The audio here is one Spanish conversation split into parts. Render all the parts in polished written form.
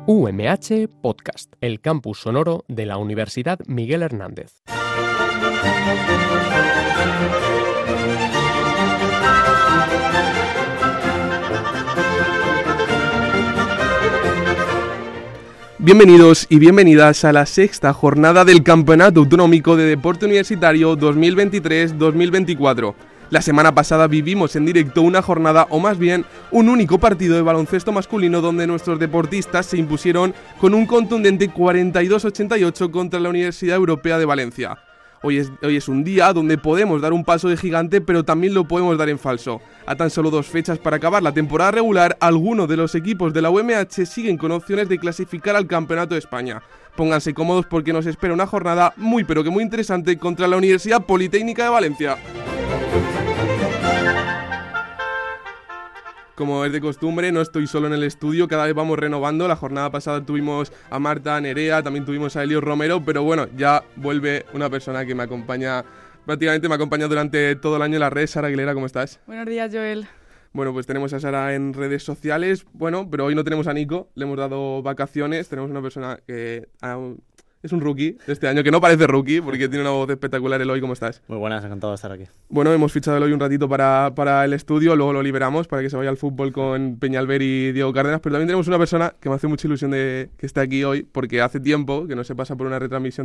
UMH Podcast, el campus sonoro de la Universidad Miguel Hernández. Bienvenidos y bienvenidas a la sexta jornada del Campeonato Autonómico de Deporte Universitario 2023-2024. La semana pasada vivimos en directo una jornada, o más bien un único partido de baloncesto masculino donde nuestros deportistas se impusieron con un contundente 42-88 contra la Universidad Europea de Valencia. Hoy es un día donde podemos dar un paso de gigante, pero también lo podemos dar en falso. A tan solo 2 fechas para acabar la temporada regular, algunos de los equipos de la UMH siguen con opciones de clasificar al Campeonato de España. Pónganse cómodos porque nos espera una jornada muy interesante contra la Universidad Politécnica de Valencia. Como es de costumbre, no estoy solo en el estudio, cada vez vamos renovando. La jornada pasada tuvimos a Marta, a Nerea, también tuvimos a Elio Romero, pero bueno, ya vuelve una persona que me acompaña, prácticamente me acompaña durante todo el año en las redes. Sara Aguilera, ¿cómo estás? Buenos días, Joel. Bueno, pues tenemos a Sara en redes sociales, bueno, pero hoy no tenemos a Nico, le hemos dado vacaciones, tenemos una persona que es un rookie de este año, que no parece rookie, porque tiene una voz espectacular. Eloy, ¿cómo estás? Muy buenas, encantado de estar aquí. Bueno, hemos fichado a Eloy un ratito para el estudio, luego lo liberamos para que se vaya al fútbol con Peñalver y Diego Cárdenas, pero también tenemos una persona que me hace mucha ilusión de que esté aquí hoy, porque hace tiempo que no se pasa por una retransmisión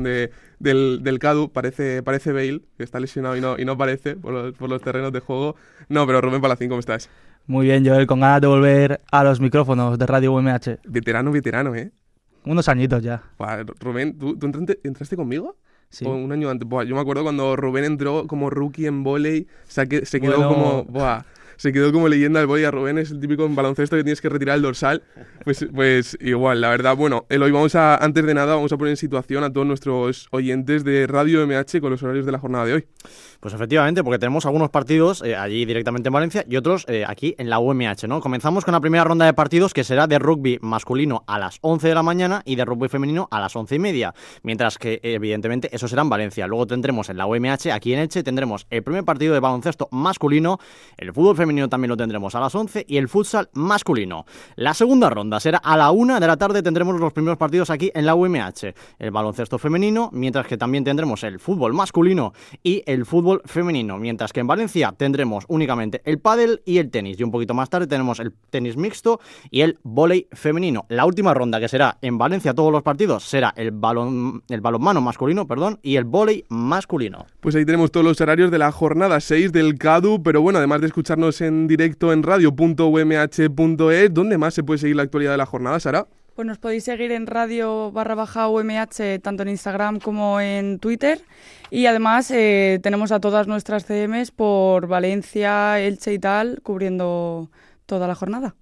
del CADU, parece Bale, que está lesionado y no aparece por los terrenos de juego. No, pero Rubén Palacín, ¿cómo estás? Muy bien, Joel, con ganas de volver a los micrófonos de Radio UMH. Veterano, ¿eh? Unos añitos ya. Buah, Rubén, ¿tú entraste conmigo? Sí. ¿O un año antes? Buah, yo me acuerdo cuando Rubén entró como rookie en vóley, se quedó como... Buah, se quedó como leyenda del vóley. A Rubén es el típico en baloncesto que tienes que retirar el dorsal. Pues igual, la verdad. Bueno, Eloy, antes de nada, vamos a poner en situación a todos nuestros oyentes de Radio MH con los horarios de la jornada de hoy. Pues efectivamente, porque tenemos algunos partidos allí directamente en Valencia y otros aquí en la UMH, ¿no? Comenzamos con la primera ronda de partidos, que será de rugby masculino a las 11 de la mañana y de rugby femenino a las 11:30, mientras que evidentemente eso será en Valencia. Luego tendremos en la UMH, aquí en Elche, tendremos el primer partido de baloncesto masculino, el fútbol femenino también lo tendremos a las 11 y el futsal masculino. La segunda ronda será a la 1 de la tarde, tendremos los primeros partidos aquí en la UMH, el baloncesto femenino, mientras que también tendremos el fútbol masculino y el fútbol femenino, mientras que en Valencia tendremos únicamente el pádel y el tenis, y un poquito más tarde tenemos el tenis mixto y el vóley femenino. La última ronda, que será en Valencia todos los partidos, será el balonmano masculino, y el vóley masculino. Pues ahí tenemos todos los horarios de la jornada 6 del CADU, pero bueno, además de escucharnos en directo en radio.umh.es, ¿dónde más se puede seguir la actualidad de la jornada, Sara? Pues nos podéis seguir en radio_UMH, tanto en Instagram como en Twitter. Y además tenemos a todas nuestras CMs por Valencia, Elche y tal, cubriendo toda la jornada.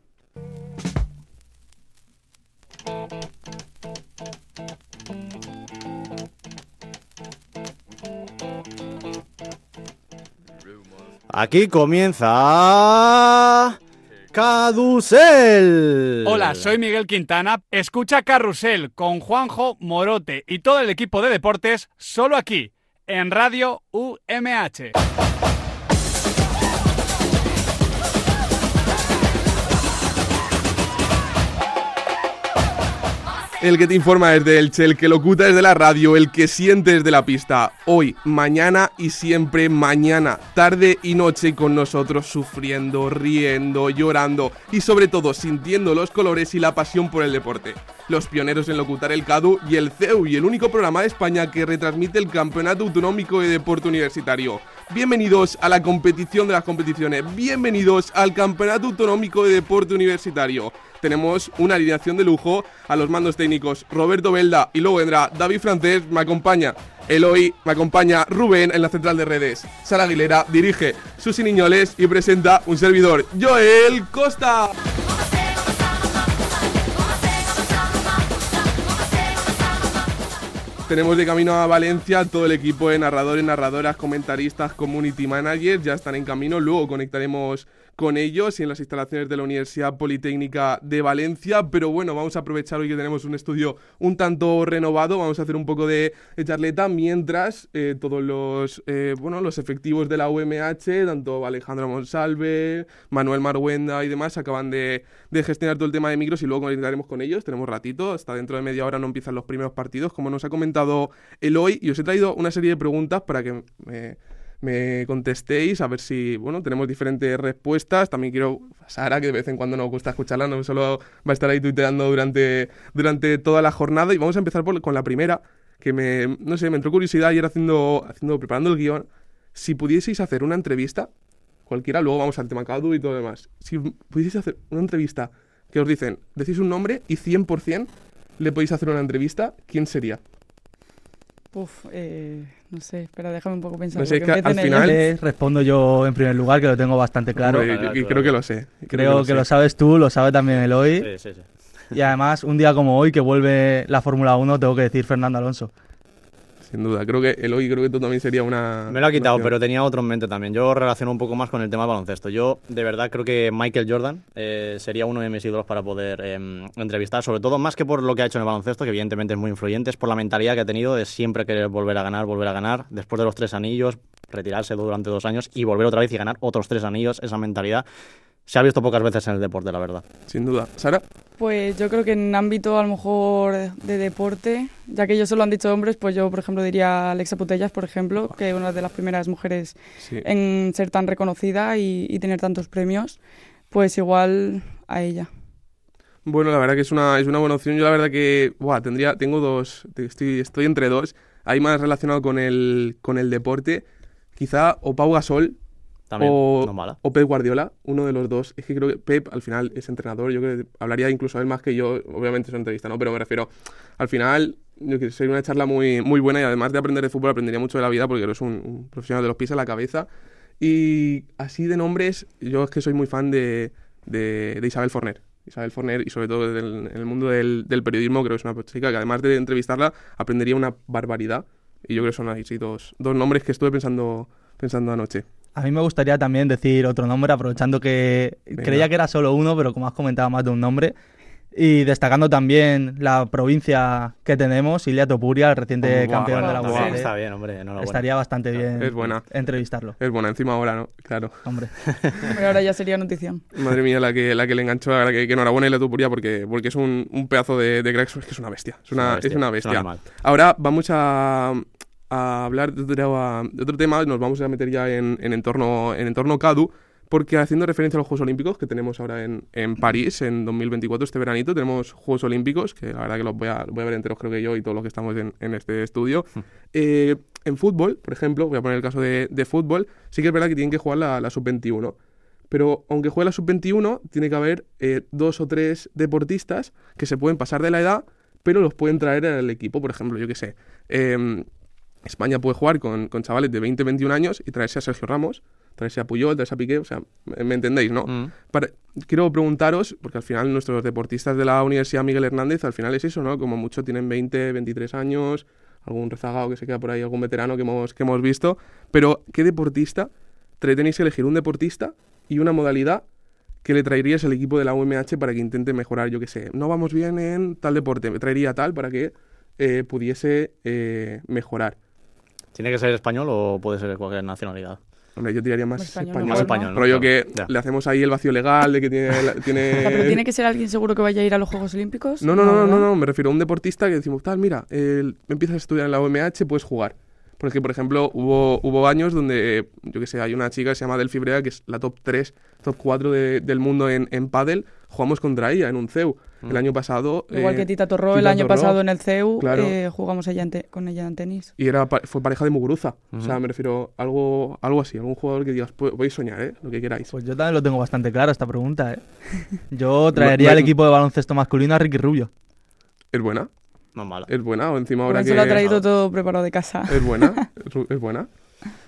Aquí comienza... ¡Carrusel! Hola, soy Miguel Quintana. Escucha Carrusel con Juanjo, Morote y todo el equipo de deportes solo aquí, en Radio UMH. El que te informa desde Elche, el que locuta desde la radio, el que siente desde la pista. Hoy, mañana y siempre mañana, tarde y noche con nosotros, sufriendo, riendo, llorando y sobre todo sintiendo los colores y la pasión por el deporte. Los pioneros en locutar el CADU y el CEU, y el único programa de España que retransmite el Campeonato Autonómico de Deporte Universitario. Bienvenidos a la competición de las competiciones, bienvenidos al Campeonato Autonómico de Deporte Universitario. Tenemos una alineación de lujo, a los mandos técnicos Roberto Belda, y luego vendrá David Francés, me acompaña Eloy, me acompaña Rubén en la central de redes. Sara Aguilera dirige Susi Niñoles y presenta un servidor, Joel Costa. Tenemos de camino a Valencia todo el equipo de narradores, narradoras, comentaristas, community managers, ya están en camino. Luego conectaremos con ellos y en las instalaciones de la Universidad Politécnica de Valencia. Pero bueno, vamos a aprovechar hoy que tenemos un estudio un tanto renovado. Vamos a hacer un poco de charleta mientras todos los efectivos de la UMH, tanto Alejandro Monsalve, Manuel Marguenda y demás, acaban de gestionar todo el tema de micros y luego conectaremos con ellos. Tenemos ratito, hasta dentro de media hora no empiezan los primeros partidos, como nos ha comentado Eloy, y os he traído una serie de preguntas para que me contestéis, a ver si, tenemos diferentes respuestas. También quiero a Sara, que de vez en cuando nos gusta escucharla, no solo va a estar ahí tuiteando durante toda la jornada. Y vamos a empezar con la primera, que me entró curiosidad ayer preparando el guión. Si pudieseis hacer una entrevista, cualquiera, luego vamos al tema Cadu y todo lo demás. Si pudieseis hacer una entrevista que os dicen, decís un nombre y 100% le podéis hacer una entrevista, ¿quién sería? No sé, espera, déjame un poco pensar. No sé, que al final respondo yo en primer lugar, que lo tengo bastante claro. Y creo que lo sé. Creo que lo sabes tú, lo sabe también Eloy. Sí. Y además, un día como hoy, que vuelve la Fórmula 1, tengo que decir Fernando Alonso. Sin duda, creo que tú también sería una... Me lo ha quitado, pero tenía otro en mente también. Yo relaciono un poco más con el tema del baloncesto. Yo, de verdad, creo que Michael Jordan sería uno de mis ídolos para poder entrevistar, sobre todo, más que por lo que ha hecho en el baloncesto, que evidentemente es muy influyente, es por la mentalidad que ha tenido de siempre querer volver a ganar, después de los 3 anillos, retirarse durante 2 años y volver otra vez y ganar otros 3 anillos. Esa mentalidad se ha visto pocas veces en el deporte, la verdad. Sin duda. ¿Sara? Pues yo creo que en ámbito a lo mejor de deporte, ya que ellos solo han dicho hombres, pues yo por ejemplo diría Alexa Putellas, por ejemplo, que es una de las primeras mujeres en ser tan reconocida y tener tantos premios, pues igual a ella. Bueno, la verdad que es una buena opción. Yo la verdad que tengo dos, estoy entre dos. Hay más relacionado con el deporte, quizá o Pau Gasol, también, o Pep Guardiola, uno de los dos. Es que creo que Pep al final es entrenador, yo creo que hablaría incluso él más que yo, obviamente es una entrevista, ¿no? Pero me refiero, al final, yo creo que sería una charla muy, muy buena y además de aprender de fútbol aprendería mucho de la vida porque eres un profesional de los pies a la cabeza. Y así de nombres, yo es que soy muy fan de Isabel Forner. Isabel Forner y sobre todo en el mundo del periodismo creo que es una chica que además de entrevistarla aprendería una barbaridad y yo creo que son así dos nombres que estuve pensando anoche. A mí me gustaría también decir otro nombre, aprovechando que creía que era solo uno, pero como has comentado, más de un nombre. Y destacando también la provincia que tenemos, Ilia Topuria, el reciente campeón de la UAB. Está bien, hombre, enhorabuena. Estaría bastante bien entrevistarlo. Es buena, encima ahora, ¿no? Claro. Hombre. Pero ahora ya sería notición. Madre mía, la que le enganchó, la verdad que enhorabuena Ilia Topuria porque es un pedazo de crack, es que es una bestia. Es una bestia. Ahora vamos a hablar de otro tema, nos vamos a meter ya en entorno Cadu, porque haciendo referencia a los Juegos Olímpicos que tenemos ahora en París, en 2024, este veranito, tenemos Juegos Olímpicos, que la verdad que los voy a ver enteros creo que yo y todos los que estamos en este estudio. En fútbol, por ejemplo, voy a poner el caso de fútbol, sí que es verdad que tienen que jugar la sub-21, pero aunque juegue la sub-21, tiene que haber 2 o 3 deportistas que se pueden pasar de la edad, pero los pueden traer al equipo, por ejemplo, yo qué sé, España puede jugar con chavales de 20, 21 años y traerse a Sergio Ramos, traerse a Puyol, traerse a Piqué, o sea, ¿me entendéis, no? Quiero preguntaros, porque al final nuestros deportistas de la Universidad Miguel Hernández, al final es eso, ¿no? Como mucho tienen 20, 23 años, algún rezagado que se queda por ahí, algún veterano que hemos visto, pero ¿qué deportista? Tenéis que elegir un deportista y una modalidad que le traerías al equipo de la UMH para que intente mejorar, yo qué sé, no vamos bien en tal deporte, me traería tal para que pudiese mejorar. ¿Tiene que ser español o puede ser de cualquier nacionalidad? Hombre, yo tiraría más español. Más español, ¿no? Rollo que le hacemos ahí el vacío legal de que tiene... ¿Pero tiene que ser alguien seguro que vaya a ir a los Juegos Olímpicos? No, me refiero a un deportista que decimos, tal, mira, empiezas a estudiar en la UMH, puedes jugar. Porque, por ejemplo, hubo años donde, yo que sé, hay una chica que se llama Delphi Brea, que es la top 3, top 4 del mundo en pádel. Jugamos contra ella en un CEU. El año pasado... Igual que Tita Torró, el año pasado en el CEU, claro. Jugamos con ella en tenis. Y fue pareja de Muguruza. O sea, me refiero a algo así, algún jugador que digas, podéis soñar, lo que queráis. Pues yo también lo tengo bastante claro, esta pregunta, Yo traería al equipo de baloncesto masculino a Ricky Rubio. ¿Es buena? No mala. Es buena, o encima ahora que... Por eso lo ha traído todo preparado de casa. Es buena, es buena.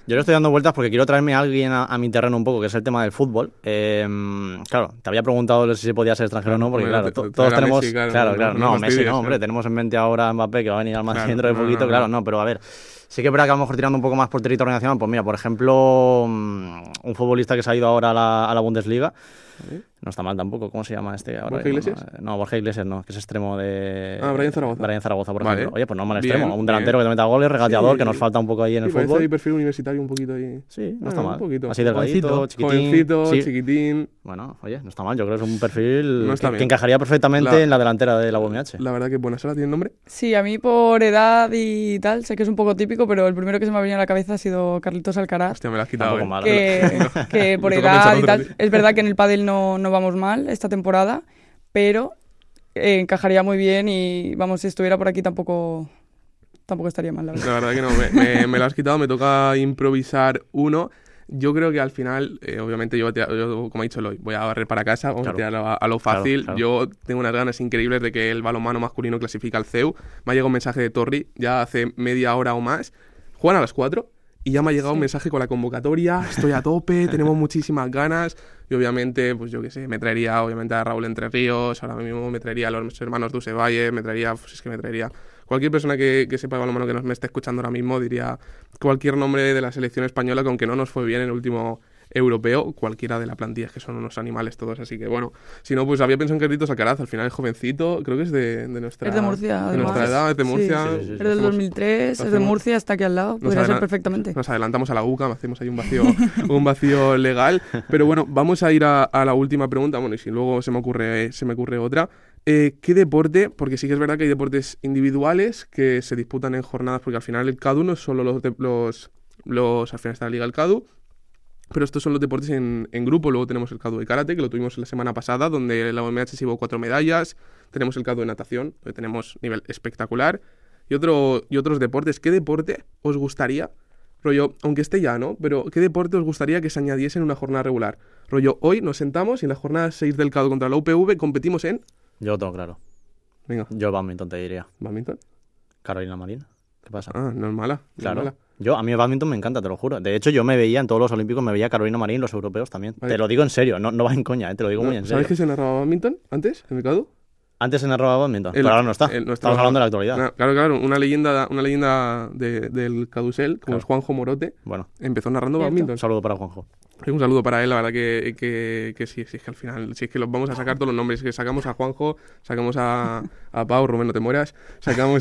Yo le estoy dando vueltas porque quiero traerme a alguien a mi terreno un poco, que es el tema del fútbol. Claro, te había preguntado si se podía ser extranjero o no, porque claro, todos tenemos... Messi, claro, no, Messi no, hombre, tenemos en mente ahora a Mbappé, que va a venir al Madrid dentro de poquito, claro, no, pero a ver... Sí que es verdad que a lo mejor tirando un poco más por territorio nacional, pues mira, por ejemplo, un futbolista que se ha ido ahora a la Bundesliga, no está mal tampoco, ¿cómo se llama este ahora? ¿Borja Iglesias? No, Borja Iglesias no, que es extremo de... Brian Zaragoza. Brian Zaragoza, por Vale. ejemplo. Oye, pues no mal Bien, extremo, un delantero que te meta goles, regateador, Sí. que nos falta un poco ahí en el Parece fútbol. ahí perfil universitario un poquito ahí. Sí, no está mal. Un poquito. Así delgadito, chiquitín. Jovencito, Sí. chiquitín. Bueno, oye, no está mal, yo creo que es un perfil No está que bien. encajaría perfectamente en la delantera de la UMH. La verdad que buena sala, ¿tiene nombre? Sí, a mí por edad y tal, sé que es un poco típico, pero el primero que se me ha venido a la cabeza ha sido Carlitos Alcaraz. Hostia, me la has quitado. Tampoco mal. Que por Me toca edad pensar y otro, tal, tío. es verdad que en el pádel no vamos mal esta temporada, pero encajaría muy bien y vamos, si estuviera por aquí tampoco estaría mal, la verdad. La verdad que no, me lo has quitado, me toca improvisar uno. Yo creo que al final, obviamente yo, como ha dicho Eloy, voy a barrer para casa, vamos Claro. a tirar a lo fácil. Claro. Yo tengo unas ganas increíbles de que el balonmano masculino clasifique al CEU. Me ha llegado un mensaje de Torri ya hace media hora o más. Juegan a las 4 y ya me ha llegado un mensaje con la convocatoria. Estoy a tope, tenemos muchísimas ganas. Y obviamente, pues yo qué sé, me traería obviamente a Raúl Entre Ríos, ahora mismo me traería a los hermanos Duse Valle, me traería cualquier persona que sepa balonmano que me esté escuchando ahora mismo, diría cualquier nombre de la selección española, que aunque no nos fue bien en el último europeo, cualquiera de la plantilla, que son unos animales todos, así que bueno, si no, pues había pensado en Carlitos Alcaraz, al final es jovencito, creo que es de nuestra, Es de Murcia, de además. nuestra edad, es de Sí. Murcia. Sí. Es del 2003, es de Murcia, está aquí al lado, podría ser perfectamente. Nos adelantamos a la UCA, hacemos ahí un vacío legal, pero bueno, vamos a ir a la última pregunta, bueno, y si luego se me ocurre otra. ¿Qué deporte? Porque sí que es verdad que hay deportes individuales que se disputan en jornadas, porque al final el CADU no es solo al final está la Liga del CADU, pero estos son los deportes en grupo. Luego tenemos el CADU de karate, que lo tuvimos la semana pasada, donde la UMH se llevó 4 medallas. Tenemos el CADU de natación, que tenemos nivel espectacular. Y otros deportes. ¿Qué deporte os gustaría? Rollo, aunque esté ya, ¿no? Pero ¿qué deporte os gustaría que se añadiese en una jornada regular? Rollo, hoy nos sentamos y en la jornada 6 del CADU contra la UPV competimos en... Yo lo tengo claro. Venga, Yo badminton te diría. badminton. Carolina Marín. ¿Qué pasa? Ah, no es mala. no es Claro. mala. A mí el badminton me encanta, te lo juro. De hecho, yo me veía en todos los olímpicos, me veía a Carolina Marín, los europeos también. Vale. Te lo digo en serio, no va en coña, te lo digo muy en serio. ¿Sabes que se narraba badminton antes, en el CADU? Antes se narraba badminton, pero ahora no está. Estamos hablando de la actualidad. Claro, una leyenda del Cadusel, como Claro. es Juanjo Morote, Bueno, empezó narrando Cierto. badminton. un saludo para Juanjo. Un saludo para él, la verdad que sí, es que al final, si es que los vamos a sacar todos los nombres, que sacamos a Juanjo, sacamos a Pau, Rubén, no te mueras, sacamos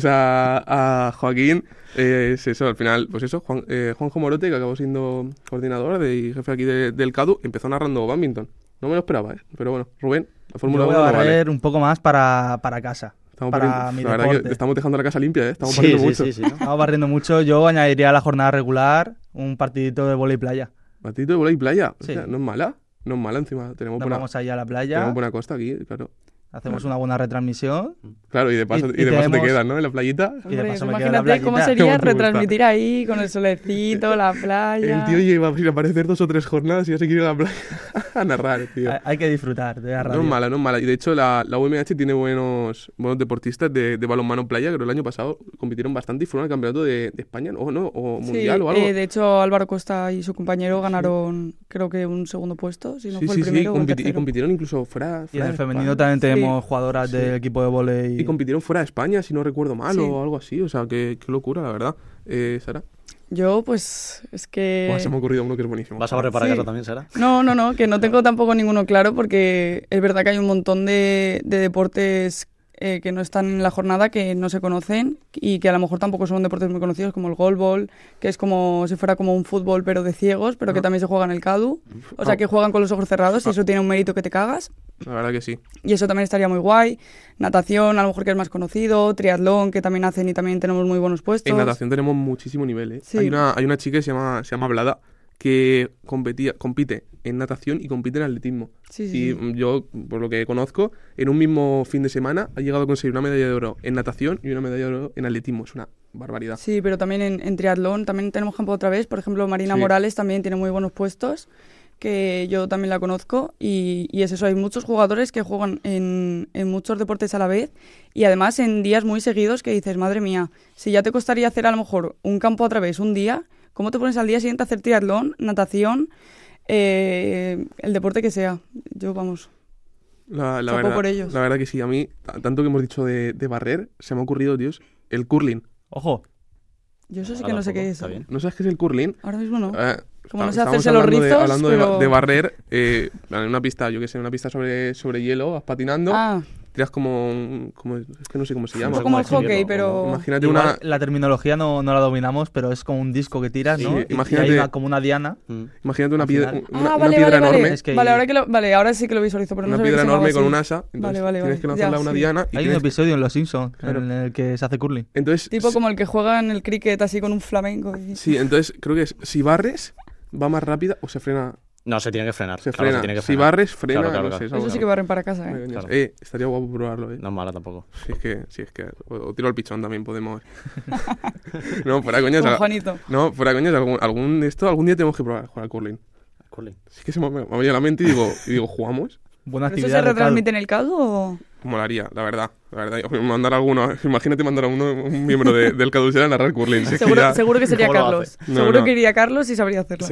a Joaquín, es eso, al final, pues eso, Juanjo Morote, que acabó siendo coordinador y jefe aquí del CADU, empezó narrando badminton. No me lo esperaba, pero bueno, Rubén, la Fórmula Yo voy 1 a no vale. barrer un poco más para casa. Estamos para barriendo- mi la verdad que deporte. estamos dejando la casa limpia, estamos barriendo mucho. Sí. Estamos barriendo mucho. Yo añadiría a la jornada regular un partidito de vóley playa. Batito de bola y playa, Sí. o sea, no es mala encima, tenemos Nos vamos ahí a la tenemos playa, buena costa aquí, claro. hacemos una buena retransmisión. Claro, y de paso, Y te tenemos- quedas, ¿no? En la playita. Y de Hombre, paso me quedo en la imagínate cómo playita. sería ¿Cómo te gusta? retransmitir ahí con el solecito, la playa. El tío lleva sin aparecer 2 o 3 jornadas y ya se quiere ir a la playa a narrar, tío. Hay que disfrutar de la radio. No es mala. Y de hecho, la UMH tiene buenos deportistas de balonmano playa, que el año pasado compitieron bastante y fueron al campeonato de España, ¿no? O Sí, mundial o algo. de hecho Álvaro Costa y su compañero ganaron creo que un segundo puesto, si no fue el sí, primero o el y tercero. compitieron incluso fuera Y en de el femenino España. también tenemos Sí. jugadoras del equipo de vóley. Y compitieron fuera de España, si no recuerdo mal, Sí. o algo así. O sea, qué locura, la verdad. Sara, Yo pues es que... Buah, se me ha ocurrido uno que es buenísimo. ¿Vas a barrer para Sí. casa también, Sara? No, que no tengo tampoco ninguno claro porque es verdad que hay un montón de deportes que no están en la jornada, que no se conocen y que a lo mejor tampoco son deportes muy conocidos, como el goalball, que es como si fuera como un fútbol pero de ciegos, pero que también se juega en el CADU. O sea, que juegan con los ojos cerrados y eso tiene un mérito que te cagas. La verdad que sí. Y eso también estaría muy guay. Natación, a lo mejor que es más conocido. Triatlón, que también hacen y también tenemos muy buenos puestos. En natación tenemos muchísimo nivel, ¿eh? Sí. Hay una chica que se llama Blada, que compite en natación y compite en atletismo. Sí. Y yo, por lo que conozco, en un mismo fin de semana ha llegado a conseguir una medalla de oro en natación y una medalla de oro en atletismo. Es una barbaridad. Sí, pero también en triatlón también tenemos campo otra vez. Por ejemplo, Marina Sí. Morales también tiene muy buenos puestos, que yo también la conozco. Y es eso, hay muchos jugadores que juegan en muchos deportes a la vez y además en días muy seguidos que dices, madre mía, si ya te costaría hacer a lo mejor un campo a través un día, ¿Cómo te pones al día siguiente a hacer triatlón, natación, el deporte que sea? Yo, vamos, La chapo verdad, por ellos. la verdad que sí, a mí, tanto que hemos dicho de barrer, se me ha ocurrido, tíos, el curling. Ojo, Yo eso sí Ahora que no sé tampoco, qué es. está bien. ¿No sabes qué es el curling? Ahora mismo no. Como no sé Estábamos hacerse los hablando rizos, hablando pero... de barrer, en una pista, yo qué sé, una pista sobre hielo, vas patinando, Ah, tiras como es que no sé cómo se un llama. poco como el cómo hockey, decirlo, pero... Imagínate igual una, la terminología no la dominamos, pero es como un disco que tiras, ¿no? Sí, Y imagínate- hay como una diana. imagínate una al piedra, final. una vale, piedra vale, enorme, vale. Es que- Vale, ahora sí que lo visualizo, pero no una sabía piedra que se llamaba enorme con así. un asa, entonces Vale, tienes que lanzarla ya, a una sí. diana y Hay un tienes, episodio en Los Simpsons Claro. en el que se hace curling. entonces Tipo como el que juega en el cricket así con un flamenco. sí, entonces creo que es si barres va más rápida o se frena. No, se tiene que frenar. Se claro, frena. se tiene que Si frenar. barres, frena, Claro, no claro, sé. es claro. algo Eso sí que barren para casa, raro. Claro. Estaría guapo probarlo, No es mala tampoco. Si es que o tiro al pichón también podemos. No, fuera coñas. Con Juanito. No, fuera coñas, algún día tenemos que probar jugar al curling. Curling. Sí que se me ha venido a la mente y digo, ¿jugamos? Buena ¿Pero eso actividad. se retransmite en el CADU o...? Molaría, la verdad. Mandar a alguno, imagínate mandar a un miembro del CADUSER a narrar curling. Si es que ya Seguro que sería ¿Cómo lo Carlos. No, Seguro no. que iría Carlos y sabría hacerlo.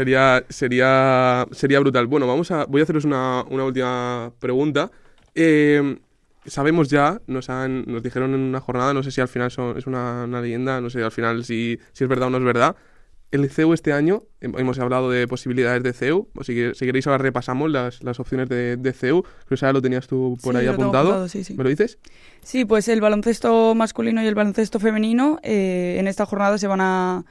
sería brutal. Bueno, voy a haceros una última pregunta. Sabemos ya, nos dijeron en una jornada, no sé si al final es una leyenda, no sé al final si es verdad o no es verdad. El CEU este año, hemos hablado de posibilidades de CEU, o si queréis ahora repasamos las opciones de CEU, creo que ya lo tenías tú por Sí, ahí lo tengo apuntado. apuntado, sí. ¿Me lo dices? Sí, pues el baloncesto masculino y el baloncesto femenino en esta jornada se van a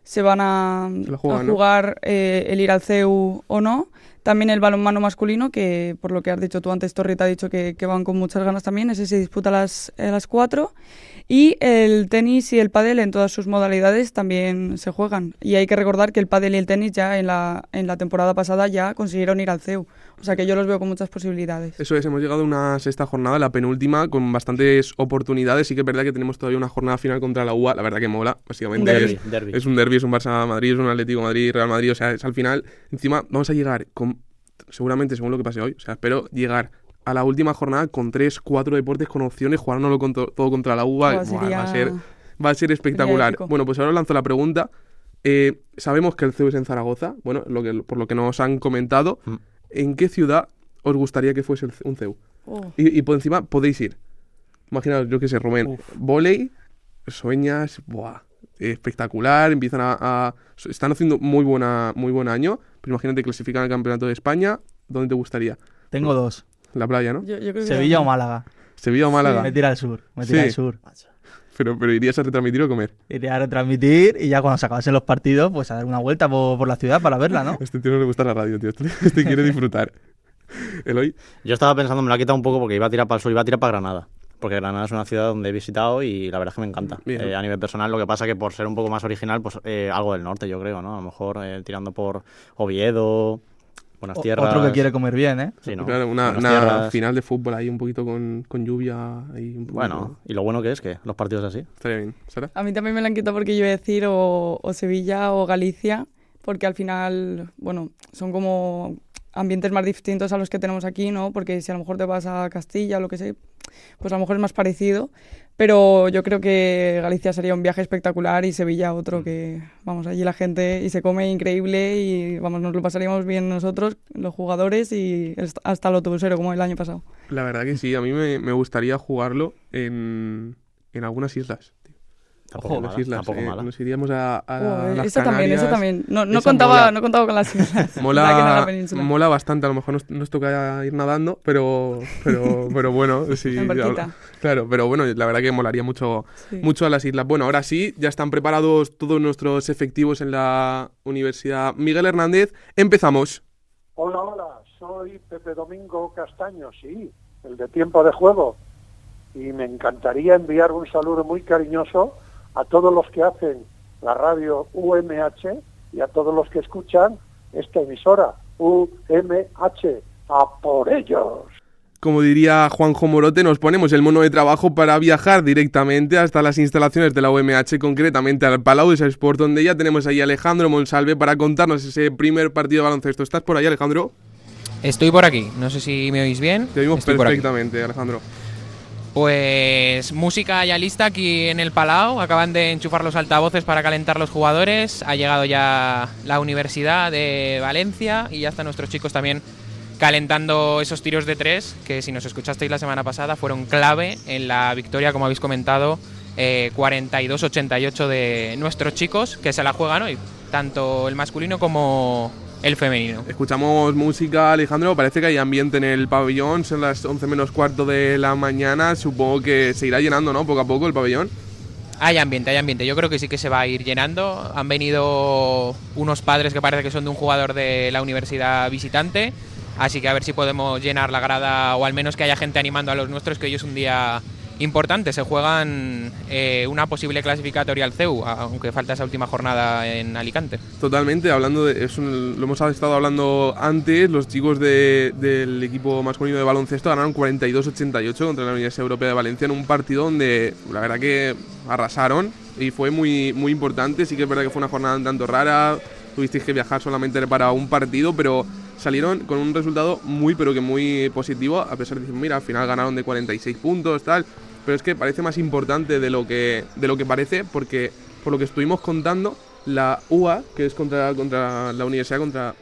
la juegan, ¿no? jugar el ir al CEU o no. También el balonmano masculino, que por lo que has dicho tú antes, Torri te ha dicho que van con muchas ganas también. Ese se disputa a las 4. Y el tenis y el pádel en todas sus modalidades también se juegan. Y hay que recordar que el pádel y el tenis ya en la temporada pasada ya consiguieron ir al CEU. O sea que yo los veo con muchas posibilidades. Eso es, hemos llegado a una sexta jornada, la penúltima, con bastantes oportunidades. Sí que es verdad que tenemos todavía una jornada final contra la UA, la verdad que mola, básicamente. Derbi. Es un derbi, es un Barça-Madrid, es un Atlético-Madrid, Real Madrid, o sea, es al final. Encima vamos a llegar con, seguramente según lo que pase hoy, o sea, espero llegar a la última jornada con 3-4 deportes con opciones, jugárnoslo todo contra la UA. Va a ser espectacular. épico. Bueno, pues ahora os lanzo la pregunta. Sabemos que el CEU es en Zaragoza, bueno, por lo que nos han comentado. ¿En qué ciudad os gustaría que fuese un CEU? Oh. Y por encima podéis ir. Imaginaos, yo qué sé, Rubén, vóley, sueñas, ¡buah! Espectacular, empiezan están haciendo muy buen año, pero imagínate clasifican al Campeonato de España, ¿dónde te gustaría? Tengo dos. La playa, ¿no? Yo creo que Sevilla o Málaga. Sevilla o Málaga. Me tira al sur. Sí. Al sur. Pero irías a retransmitir o comer. Iré a retransmitir y ya cuando se acabasen los partidos, pues a dar una vuelta por la ciudad para verla, ¿no? A este tío no le gusta la radio, tío. Este quiere disfrutar. Eloy. Yo estaba pensando, me lo ha quitado un poco porque iba a tirar para el sur, iba a tirar para Granada. Porque Granada es una ciudad donde he visitado y la verdad es que me encanta. Bien. A nivel personal, lo que pasa que por ser un poco más original, pues algo del norte, yo creo, ¿no? A lo mejor tirando por Oviedo, Buenas Tierras. Otro que quiere comer bien, ¿eh? Sí, ¿no? Claro, una Buenas Tierras. final de fútbol ahí un poquito con lluvia. Ahí un poquito. Bueno, y lo bueno que es que los partidos así. Estaría bien, ¿Sara? A mí también me la han quitado porque yo iba a decir o Sevilla o Galicia, porque al final, bueno, son como ambientes más distintos a los que tenemos aquí, ¿no? Porque si a lo mejor te vas a Castilla o lo que sea, pues a lo mejor es más parecido. Pero yo creo que Galicia sería un viaje espectacular y Sevilla otro que, vamos, allí la gente y se come increíble y, vamos, nos lo pasaríamos bien nosotros, los jugadores y hasta el autobusero como el año pasado. La verdad que sí, a mí me gustaría jugarlo en algunas islas. Tampoco Las mala, islas. tampoco mala. Nos iríamos a las Esa también, esa Canarias. también. No Esa contaba mola. con las islas. Aquí en la península. Mola bastante, a lo mejor nos toca ir nadando, pero bueno, sí. En barquita. Claro, pero bueno, la verdad que molaría mucho a las islas. Bueno, ahora sí, ya están preparados todos nuestros efectivos en la Universidad Miguel Hernández. Empezamos. Hola, soy Pepe Domingo Castaño, sí, el de Tiempo de Juego. Y me encantaría enviar un saludo muy cariñoso a todos los que hacen la radio UMH y a todos los que escuchan esta emisora UMH. ¡A por ellos! Como diría Juanjo Morote, nos ponemos el mono de trabajo para viajar directamente hasta las instalaciones de la UMH, concretamente al Palau de Sport, donde ya tenemos ahí a Alejandro Monsalve para contarnos ese primer partido de baloncesto. ¿Estás por ahí, Alejandro? Estoy por aquí, no sé si me oís bien. Te oímos Estoy por aquí. perfectamente, Alejandro. Pues música ya lista aquí en el Palau, acaban de enchufar los altavoces para calentar los jugadores, ha llegado ya la Universidad de Valencia y ya están nuestros chicos también calentando esos tiros de 3, que si nos escuchasteis la semana pasada fueron clave en la victoria, como habéis comentado, 42-88 de nuestros chicos, que se la juegan hoy, tanto el masculino como el femenino. Escuchamos música, Alejandro, parece que hay ambiente en el pabellón, son las 11 menos cuarto de la mañana, supongo que se irá llenando, ¿no? Poco a poco el pabellón. Hay ambiente, yo creo que sí que se va a ir llenando. Han venido unos padres que parece que son de un jugador de la universidad visitante, así que a ver si podemos llenar la grada o al menos que haya gente animando a los nuestros, que hoy es un día importante, se juegan una posible clasificatoria al CEU, aunque falta esa última jornada en Alicante. Totalmente, hablando de eso, lo hemos estado hablando antes, los chicos del equipo masculino de baloncesto ganaron 42-88 contra la Universidad Europea de Valencia en un partido donde la verdad que arrasaron y fue muy, muy importante. Sí que es verdad que fue una jornada un tanto rara, tuvisteis que viajar solamente para un partido, pero salieron con un resultado muy pero que muy positivo, a pesar de decir, mira, al final ganaron de 46 puntos, tal, pero es que parece más importante de lo que parece, porque por lo que estuvimos contando, la UA, que es contra la universidad, contra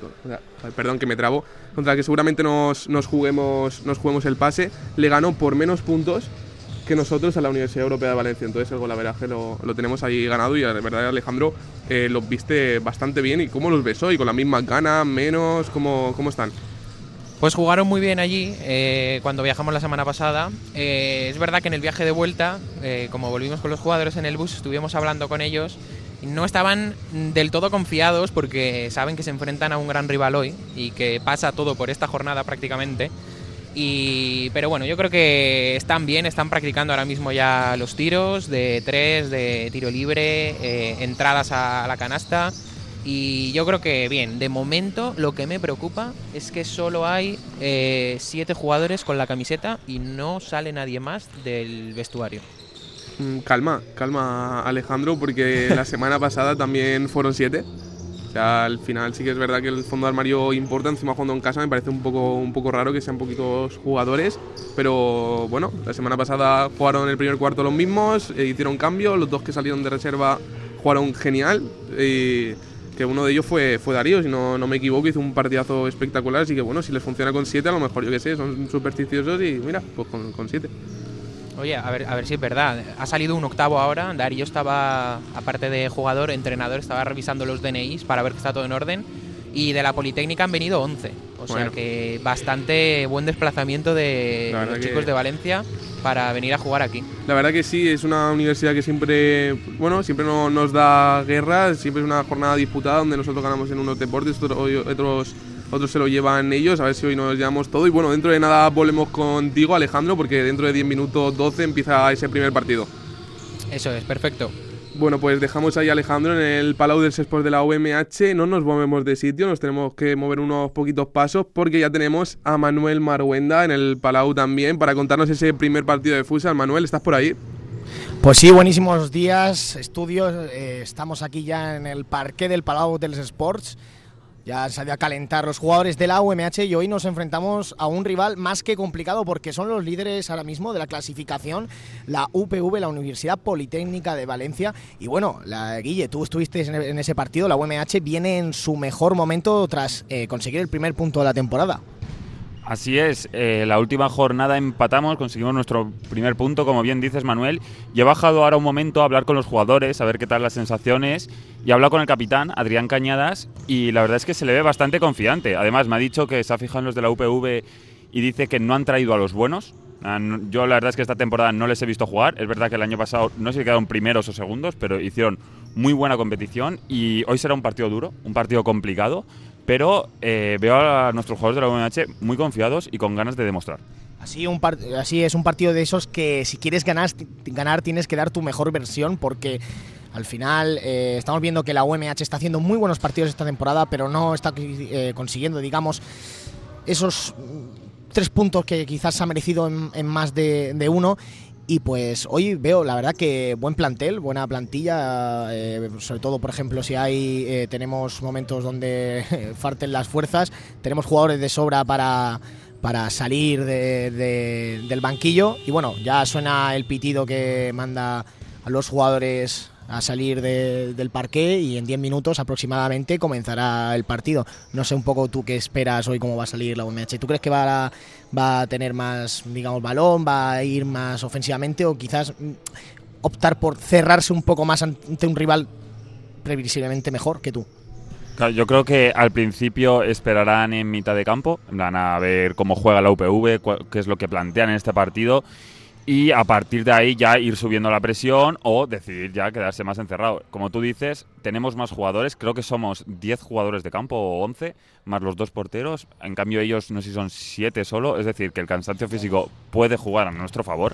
la que seguramente nos juguemos el pase, le ganó por menos puntos que nosotros a la Universidad Europea de Valencia. Entonces el golaveraje lo tenemos ahí ganado y la verdad, Alejandro, los viste bastante bien. ¿Y cómo los ves hoy? ¿Con la misma gana, menos? ¿Cómo están? Pues jugaron muy bien allí cuando viajamos la semana pasada. Es verdad que en el viaje de vuelta, como volvimos con los jugadores en el bus, estuvimos hablando con ellos y no estaban del todo confiados porque saben que se enfrentan a un gran rival hoy y que pasa todo por esta jornada prácticamente. Pero bueno, yo creo que están bien, están practicando ahora mismo ya los tiros de 3, de tiro libre, entradas a la canasta. Y yo creo que bien, de momento lo que me preocupa es que solo hay 7 jugadores con la camiseta y no sale nadie más del vestuario. Calma, Alejandro, porque la semana pasada también fueron 7. O sea, al final sí que es verdad que el fondo de armario importa, encima jugando en casa me parece un poco raro que sean poquitos jugadores, pero bueno, la semana pasada jugaron el primer cuarto los mismos, hicieron cambio, los 2 que salieron de reserva jugaron genial, que uno de ellos fue Darío, si no me equivoco, hizo un partidazo espectacular, así que bueno, si les funciona con 7, a lo mejor, yo qué sé, son supersticiosos y mira, pues con 7. Oye, a ver si es verdad. Ha salido un octavo ahora. Darío estaba, aparte de jugador, entrenador, estaba revisando los DNIs para ver que está todo en orden. Y de la Politécnica han venido 11. O sea que bastante buen desplazamiento de los chicos de Valencia para venir a jugar aquí. La verdad que sí, es una universidad que siempre nos da guerra. Siempre es una jornada disputada donde nosotros ganamos en unos deportes, otros se lo llevan ellos, a ver si hoy nos llevamos todo. Y bueno, dentro de nada volvemos contigo, Alejandro, porque dentro de 10 minutos 12 empieza ese primer partido. Eso es, perfecto. Bueno, pues dejamos ahí a Alejandro en el Palau dels Esports de la UMH, no nos movemos de sitio, nos tenemos que mover unos poquitos pasos porque ya tenemos a Manuel Marhuenda en el Palau también para contarnos ese primer partido de futsal. Manuel, ¿estás por ahí? Pues sí, buenísimos días, estudios, estamos aquí ya en el parqué del Palau dels Esports. Ya han salido a calentar los jugadores de la UMH y hoy nos enfrentamos a un rival más que complicado porque son los líderes ahora mismo de la clasificación, la UPV, la Universidad Politécnica de Valencia. Y bueno, Guille, tú estuviste en ese partido, la UMH viene en su mejor momento tras conseguir el primer punto de la temporada. Así es, la última jornada empatamos, conseguimos nuestro primer punto, como bien dices, Manuel, y he bajado ahora un momento a hablar con los jugadores, a ver qué tal las sensaciones, y he hablado con el capitán, Adrián Cañadas, y la verdad es que se le ve bastante confiante. Además, me ha dicho que se ha fijado en los de la UPV y dice que no han traído a los buenos. Yo la verdad es que esta temporada no les he visto jugar, es verdad que el año pasado no sé si quedaron primeros o segundos, pero hicieron muy buena competición, y hoy será un partido duro, un partido complicado, pero veo a nuestros jugadores de la UMH muy confiados y con ganas de demostrar. Así es un partido de esos que si quieres ganar tienes que dar tu mejor versión, porque al final estamos viendo que la UMH está haciendo muy buenos partidos esta temporada, pero no está consiguiendo, digamos, esos 3 puntos que quizás se ha merecido en más de uno. Y pues hoy veo, la verdad, que buen plantel, buena plantilla, sobre todo, por ejemplo, si tenemos momentos donde falten las fuerzas, tenemos jugadores de sobra para para salir del banquillo. Y bueno, ya suena el pitido que manda a los jugadores a salir del parqué y en 10 minutos aproximadamente comenzará el partido. No sé un poco tú qué esperas hoy, cómo va a salir la UMH. ¿Tú crees que va a tener más, digamos, balón, va a ir más ofensivamente o quizás optar por cerrarse un poco más ante un rival previsiblemente mejor que tú? Claro, yo creo que al principio esperarán en mitad de campo, van a ver cómo juega la UPV, qué es lo que plantean en este partido, y a partir de ahí ya ir subiendo la presión o decidir ya quedarse más encerrado. Como tú dices, tenemos más jugadores, creo que somos 10 jugadores de campo o 11, más los 2 porteros, en cambio ellos no sé si son 7 solo, es decir, que el cansancio físico puede jugar a nuestro favor,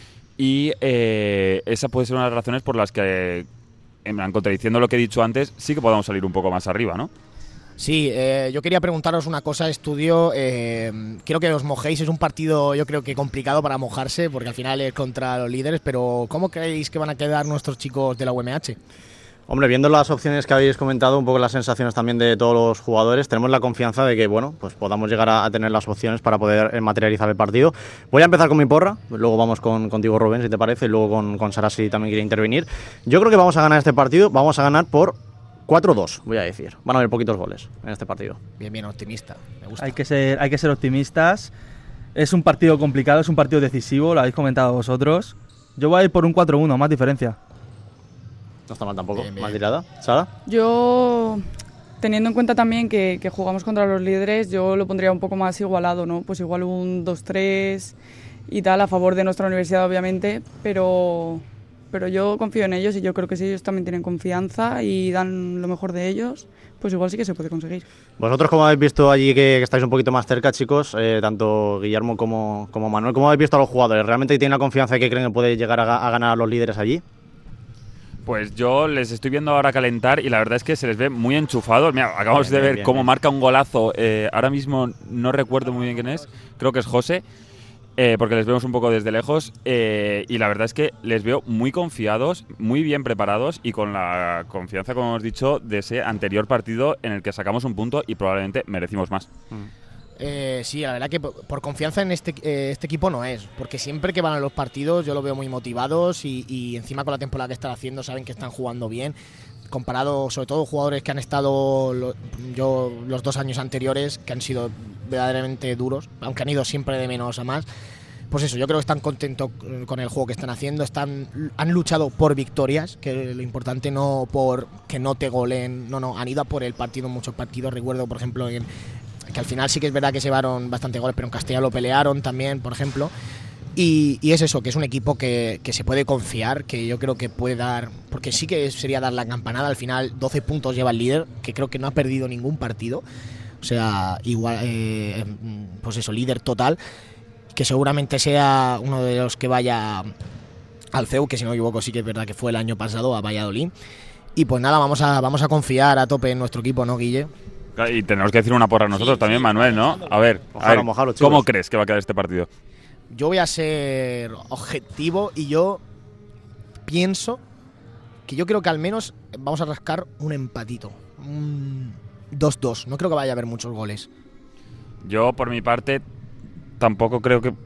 y esa puede ser una de las razones por las que, contradiciendo lo que he dicho antes, sí que podamos salir un poco más arriba, ¿no? Sí, yo quería preguntaros una cosa, Estudio. Quiero que os mojéis. Es un partido, yo creo que complicado para mojarse, porque al final es contra los líderes. Pero, ¿cómo creéis que van a quedar nuestros chicos de la UMH? Hombre, viendo las opciones que habéis comentado, un poco las sensaciones también de todos los jugadores, tenemos la confianza de que, bueno, pues podamos llegar a tener las opciones para poder materializar el partido. Voy a empezar con mi porra, luego vamos contigo, Rubén, si te parece, y luego con Sara, si también quiere intervenir. Yo creo que vamos a ganar este partido, vamos a ganar por 4-2, voy a decir. Van a haber poquitos goles en este partido. Bien, optimista. Me gusta. Hay que ser optimistas. Es un partido complicado, es un partido decisivo, lo habéis comentado vosotros. Yo voy a ir por un 4-1, más diferencia. No está mal tampoco. Bien. Más tirada. ¿Sara? Yo, teniendo en cuenta también que jugamos contra los líderes, yo lo pondría un poco más igualado, ¿no? Pues igual un 2-3 y tal, a favor de nuestra universidad, obviamente, pero yo confío en ellos y yo creo que si ellos también tienen confianza y dan lo mejor de ellos, pues igual sí que se puede conseguir. Vosotros, como habéis visto allí que estáis un poquito más cerca, chicos, tanto Guillermo como Manuel, ¿cómo habéis visto a los jugadores? ¿Realmente tienen la confianza de que creen que puede llegar a ganar a los líderes allí? Pues yo les estoy viendo ahora calentar y la verdad es que se les ve muy enchufados. Mira, acabamos de ver cómo marca un golazo. Ahora mismo no recuerdo muy bien quién es, creo que es José. Porque les vemos un poco desde lejos y la verdad es que les veo muy confiados, muy bien preparados y con la confianza, como hemos dicho, de ese anterior partido en el que sacamos un punto y probablemente merecimos más. Sí, la verdad que por confianza en este equipo no es, porque siempre que van a los partidos yo los veo muy motivados y encima con la temporada que están haciendo saben que están jugando bien. Comparado, sobre todo, jugadores que han estado los 2 años anteriores, que han sido verdaderamente duros, aunque han ido siempre de menos a más. Pues eso, yo creo que están contentos con el juego que están haciendo, han luchado por victorias, que lo importante, no por que no te goleen, no, han ido a por el partido en muchos partidos. Recuerdo, por ejemplo, que al final sí que es verdad que se llevaron bastante goles, pero en Castilla lo pelearon también, por ejemplo. Y es eso, que es un equipo que se puede confiar, que yo creo que puede dar, porque sí que sería dar la campanada. Al final 12 puntos lleva el líder, que creo que no ha perdido ningún partido, o sea, igual, pues eso, líder total, que seguramente sea uno de los que vaya al CEU, que si no me equivoco sí que es verdad que fue el año pasado a Valladolid. Y pues nada, vamos a confiar a tope en nuestro equipo, ¿no, Guille? Y tenemos que decir una porra nosotros también, Manuel, ¿no? A ver, ¿cómo crees que va a quedar este partido? Yo voy a ser objetivo y yo pienso que yo creo que al menos vamos a rascar un empatito. Un 2-2. No creo que vaya a haber muchos goles. Yo, por mi parte, tampoco creo que...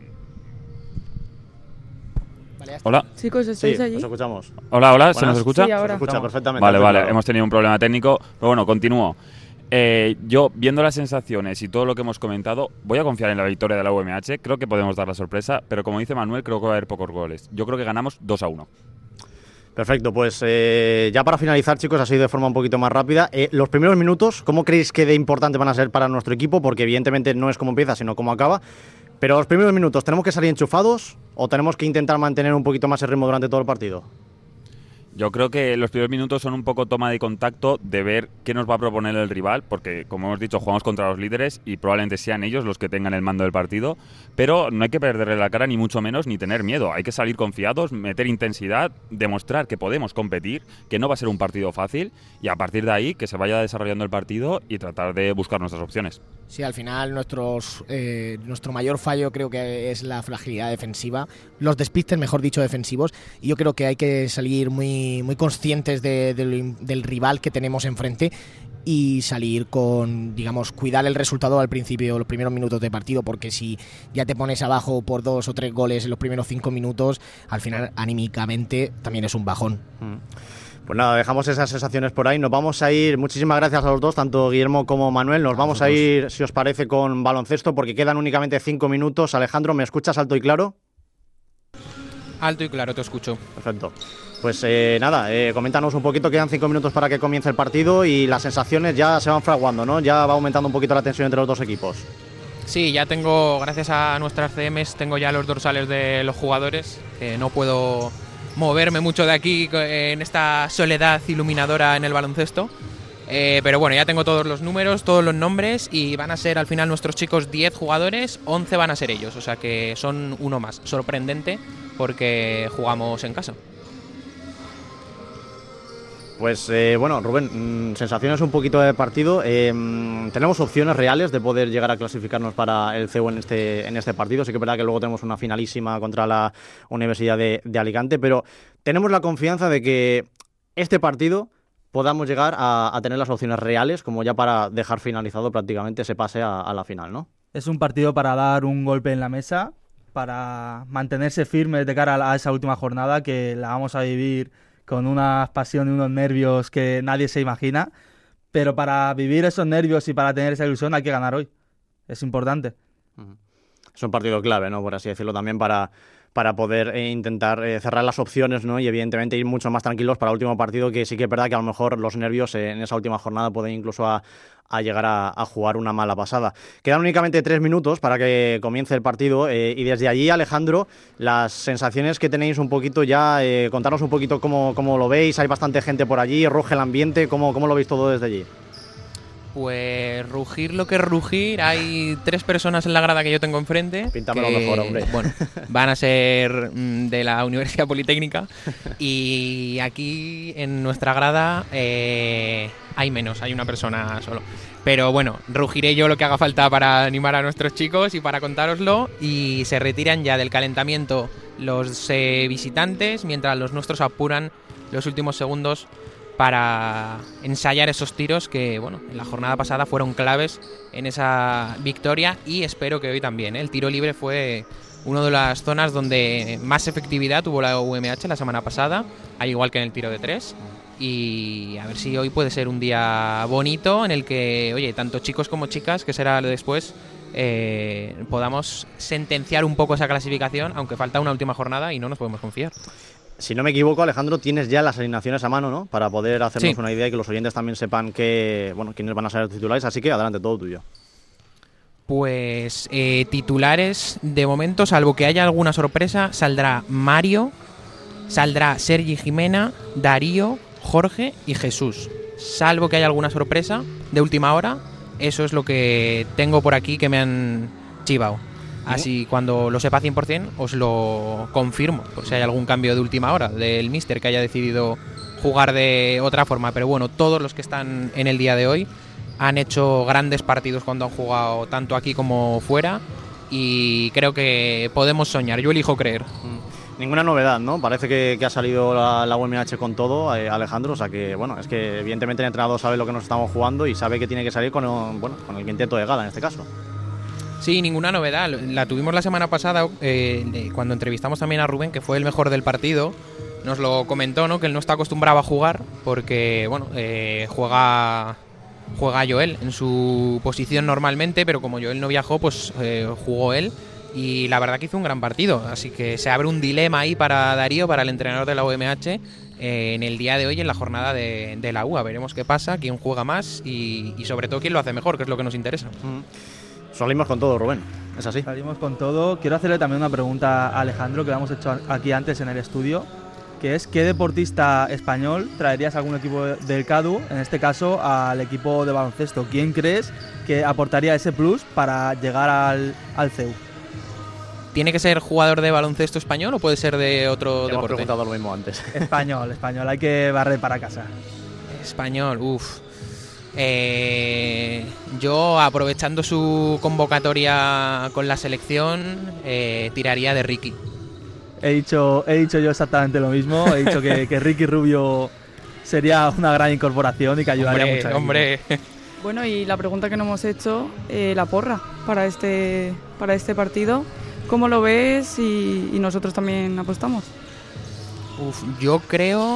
Vale, hola. Chicos, ¿estáis allí? Nos escuchamos. Hola, Buenas. ¿se nos escucha? Sí, ahora. Se escucha perfectamente. Vale, hemos tenido un problema técnico, pero bueno, continúo. Yo, viendo las sensaciones y todo lo que hemos comentado, voy a confiar en la victoria de la UMH. Creo que podemos dar la sorpresa, pero como dice Manuel, creo que va a haber pocos goles. Yo creo que ganamos 2-1. Perfecto, pues ya para finalizar, chicos, así de forma un poquito más rápida, los primeros minutos, ¿cómo creéis que de importante van a ser para nuestro equipo? Porque evidentemente no es cómo empieza, sino cómo acaba. Pero los primeros minutos, ¿tenemos que salir enchufados o tenemos que intentar mantener un poquito más el ritmo durante todo el partido? Yo creo que los primeros minutos son un poco toma de contacto de ver qué nos va a proponer el rival, porque como hemos dicho, jugamos contra los líderes y probablemente sean ellos los que tengan el mando del partido, pero no hay que perderle la cara ni mucho menos ni tener miedo, hay que salir confiados, meter intensidad, demostrar que podemos competir, que no va a ser un partido fácil y a partir de ahí que se vaya desarrollando el partido y tratar de buscar nuestras opciones. Sí, al final nuestro mayor fallo creo que es la fragilidad defensiva, los despistes, mejor dicho, defensivos, y yo creo que hay que salir muy conscientes del rival que tenemos enfrente y salir con, digamos, cuidar el resultado al principio, los primeros minutos de partido, porque si ya te pones abajo por 2 o 3 goles en los primeros 5 minutos, al final anímicamente también es un bajón. Pues nada, dejamos esas sensaciones por ahí. Nos vamos a ir, muchísimas gracias a los dos, tanto Guillermo como Manuel. Nos vamos a ir, si os parece, con baloncesto, porque quedan únicamente 5 minutos. Alejandro, ¿me escuchas alto y claro? Alto y claro, te escucho. Perfecto. Pues nada, coméntanos un poquito, quedan 5 minutos para que comience el partido y las sensaciones ya se van fraguando, ¿no? Ya va aumentando un poquito la tensión entre los dos equipos. Sí, ya tengo, gracias a nuestras CMs, tengo ya los dorsales de los jugadores, que no puedo moverme mucho de aquí en esta soledad iluminadora en el baloncesto. Pero bueno, ya tengo todos los números, todos los nombres y van a ser al final nuestros chicos 10 jugadores, 11 van a ser ellos, o sea que son uno más. Sorprendente porque jugamos en casa. Pues bueno, Rubén, sensaciones un poquito de partido. ¿Tenemos opciones reales de poder llegar a clasificarnos para el CEU en este partido? Sí que es verdad que luego tenemos una finalísima contra la Universidad de Alicante, pero tenemos la confianza de que este partido podamos llegar a tener las opciones reales como ya para dejar finalizado prácticamente ese pase a la final, ¿no? Es un partido para dar un golpe en la mesa, para mantenerse firmes de cara a esa última jornada que la vamos a vivir con una pasión y unos nervios que nadie se imagina, pero para vivir esos nervios y para tener esa ilusión hay que ganar hoy. Es importante. Es un partido clave, ¿no? Por así decirlo, también para poder intentar cerrar las opciones, ¿no? Y evidentemente ir mucho más tranquilos para el último partido, que sí que es verdad que a lo mejor los nervios en esa última jornada pueden incluso a llegar a jugar una mala pasada. Quedan únicamente 3 minutos para que comience el partido y desde allí, Alejandro, las sensaciones que tenéis un poquito ya, contaros un poquito cómo lo veis. Hay bastante gente por allí, ruge el ambiente, ¿cómo lo veis todo desde allí? Pues rugir lo que es rugir. Hay 3 personas en la grada que yo tengo enfrente. Píntamelo mejor, hombre. Bueno, van a ser de la Universidad Politécnica. Y aquí en nuestra grada hay menos, hay una persona solo. Pero bueno, rugiré yo lo que haga falta para animar a nuestros chicos y para contároslo. Y se retiran ya del calentamiento los visitantes, mientras los nuestros apuran los últimos segundos para ensayar esos tiros que, bueno, en la jornada pasada fueron claves en esa victoria y espero que hoy también. El tiro libre fue una de las zonas donde más efectividad tuvo la UMH la semana pasada, al igual que en el tiro de 3. Y a ver si hoy puede ser un día bonito en el que, oye, tanto chicos como chicas, que será después, podamos sentenciar un poco esa clasificación, aunque falta una última jornada y no nos podemos confiar. Si no me equivoco, Alejandro, tienes ya las alineaciones a mano, ¿no? Para poder hacernos una idea y que los oyentes también sepan quiénes van a ser los titulares. Así que adelante, todo tuyo. Pues titulares, de momento, salvo que haya alguna sorpresa, saldrá Mario, saldrá Sergi Jimena, Darío, Jorge y Jesús. Salvo que haya alguna sorpresa de última hora, eso es lo que tengo por aquí que me han chivado. Así cuando lo sepa 100% os lo confirmo, por si hay algún cambio de última hora del míster que haya decidido jugar de otra forma. Pero bueno, todos los que están en el día de hoy han hecho grandes partidos cuando han jugado tanto aquí como fuera y creo que podemos soñar, yo elijo creer. Ninguna novedad, ¿no? Parece que ha salido la UMH con todo, Alejandro, o sea que, bueno, es que evidentemente el entrenador sabe lo que nos estamos jugando y sabe que tiene que salir con el quinteto de gala en este caso. Sí, ninguna novedad. La tuvimos la semana pasada cuando entrevistamos también a Rubén, que fue el mejor del partido. Nos lo comentó, ¿no? Que él no está acostumbrado a jugar porque, bueno, juega Joel en su posición normalmente, pero como Joel no viajó, pues jugó él. Y la verdad que hizo un gran partido. Así que se abre un dilema ahí para Darío, para el entrenador de la UMH, en el día de hoy, en la jornada de la UA. Veremos qué pasa, quién juega más y sobre todo quién lo hace mejor, que es lo que nos interesa. Salimos con todo, Rubén, ¿es así? Salimos con todo. Quiero hacerle también una pregunta a Alejandro, que la hemos hecho aquí antes en el estudio, que es ¿qué deportista español traerías a algún equipo del CADU, en este caso al equipo de baloncesto? ¿Quién crees que aportaría ese plus para llegar al CEU? ¿Tiene que ser jugador de baloncesto español o puede ser de otro deporte? Hemos preguntado lo mismo antes. Español, hay que barrer para casa. Español, yo, aprovechando su convocatoria con la selección, tiraría de Ricky. He dicho yo exactamente lo mismo. He dicho que Ricky Rubio sería una gran incorporación y que ayudaría mucho. Hombre. Bueno, y la pregunta que no hemos hecho, la porra para este partido, ¿cómo lo ves? Y nosotros también apostamos. Yo creo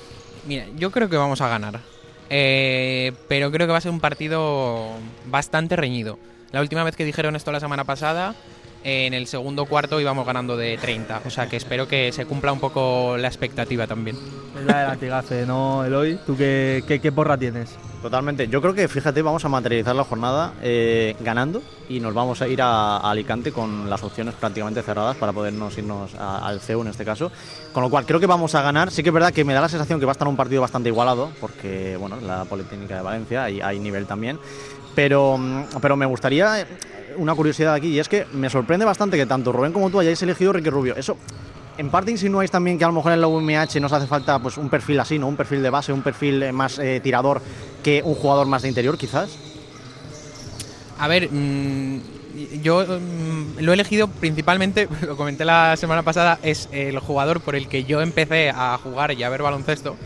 que vamos a ganar. Pero creo que va a ser un partido bastante reñido. La última vez que dijeron esto la semana pasada, en el segundo cuarto íbamos ganando de 30. O sea que espero que se cumpla un poco la expectativa también. Es la del Antigafe, ¿no, Eloy? ¿Tú qué porra tienes? Totalmente. Yo creo que, fíjate, vamos a materializar la jornada ganando y nos vamos a ir a Alicante con las opciones prácticamente cerradas para podernos irnos al CEU en este caso. Con lo cual creo que vamos a ganar. Sí que es verdad que me da la sensación que va a estar un partido bastante igualado porque, bueno, la Politécnica de Valencia hay nivel también. Pero me gustaría una curiosidad aquí, y es que me sorprende bastante que tanto Rubén como tú hayáis elegido Ricky Rubio. Eso, en parte insinuáis también que a lo mejor en la UMH nos hace falta pues un perfil así, ¿no? Un perfil de base, un perfil más tirador que un jugador más de interior, quizás. A ver, yo lo he elegido principalmente, lo comenté la semana pasada, es el jugador por el que yo empecé a jugar y a ver baloncesto.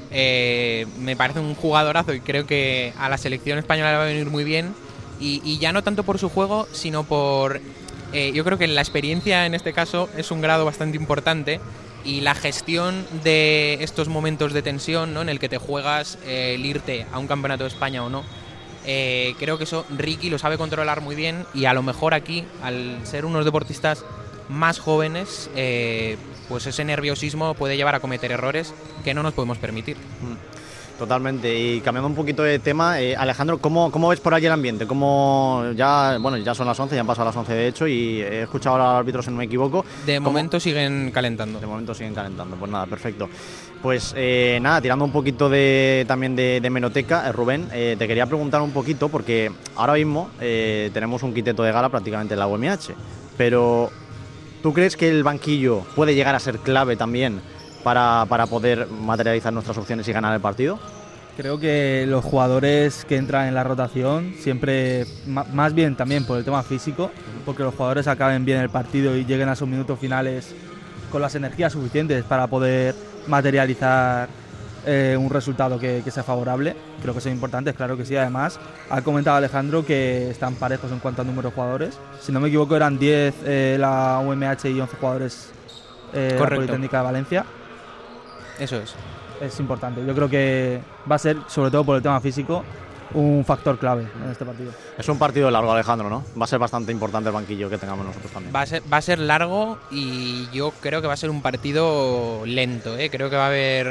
Me parece un jugadorazo y creo que a la selección española le va a venir muy bien. Y ya no tanto por su juego, sino por... yo creo que la experiencia en este caso es un grado bastante importante y la gestión de estos momentos de tensión, ¿no? En el que te juegas el irte a un campeonato de España o no. Creo que eso Ricky lo sabe controlar muy bien y a lo mejor aquí, al ser unos deportistas más jóvenes, pues ese nerviosismo puede llevar a cometer errores que no nos podemos permitir. Totalmente. Y cambiando un poquito de tema, Alejandro, ¿cómo ves por allí el ambiente? ¿Cómo ya son las 11, ya han pasado las 11 de hecho, y he escuchado a los árbitros, si no me equivoco? De momento siguen calentando. Pues nada, perfecto. Pues nada, tirando un poquito también de hemeroteca, Rubén, te quería preguntar un poquito, porque ahora mismo tenemos un quinteto de gala prácticamente en la UMH, pero ¿tú crees que el banquillo puede llegar a ser clave también para poder materializar nuestras opciones y ganar el partido? Creo que los jugadores que entran en la rotación siempre, más bien también por el tema físico, porque los jugadores acaben bien el partido y lleguen a sus minutos finales con las energías suficientes para poder materializar un resultado que sea favorable. Creo que son importantes, claro que sí. Además, ha comentado Alejandro que están parejos en cuanto a número de jugadores. Si no me equivoco, eran 10 la UMH y 11 jugadores la Politécnica de Valencia. Eso es. Es importante. Yo creo que va a ser, sobre todo por el tema físico, un factor clave en este partido. Es un partido largo, Alejandro, ¿no? Va a ser bastante importante el banquillo que tengamos nosotros también. Va a ser largo y yo creo que va a ser un partido lento, ¿eh? Creo que va a haber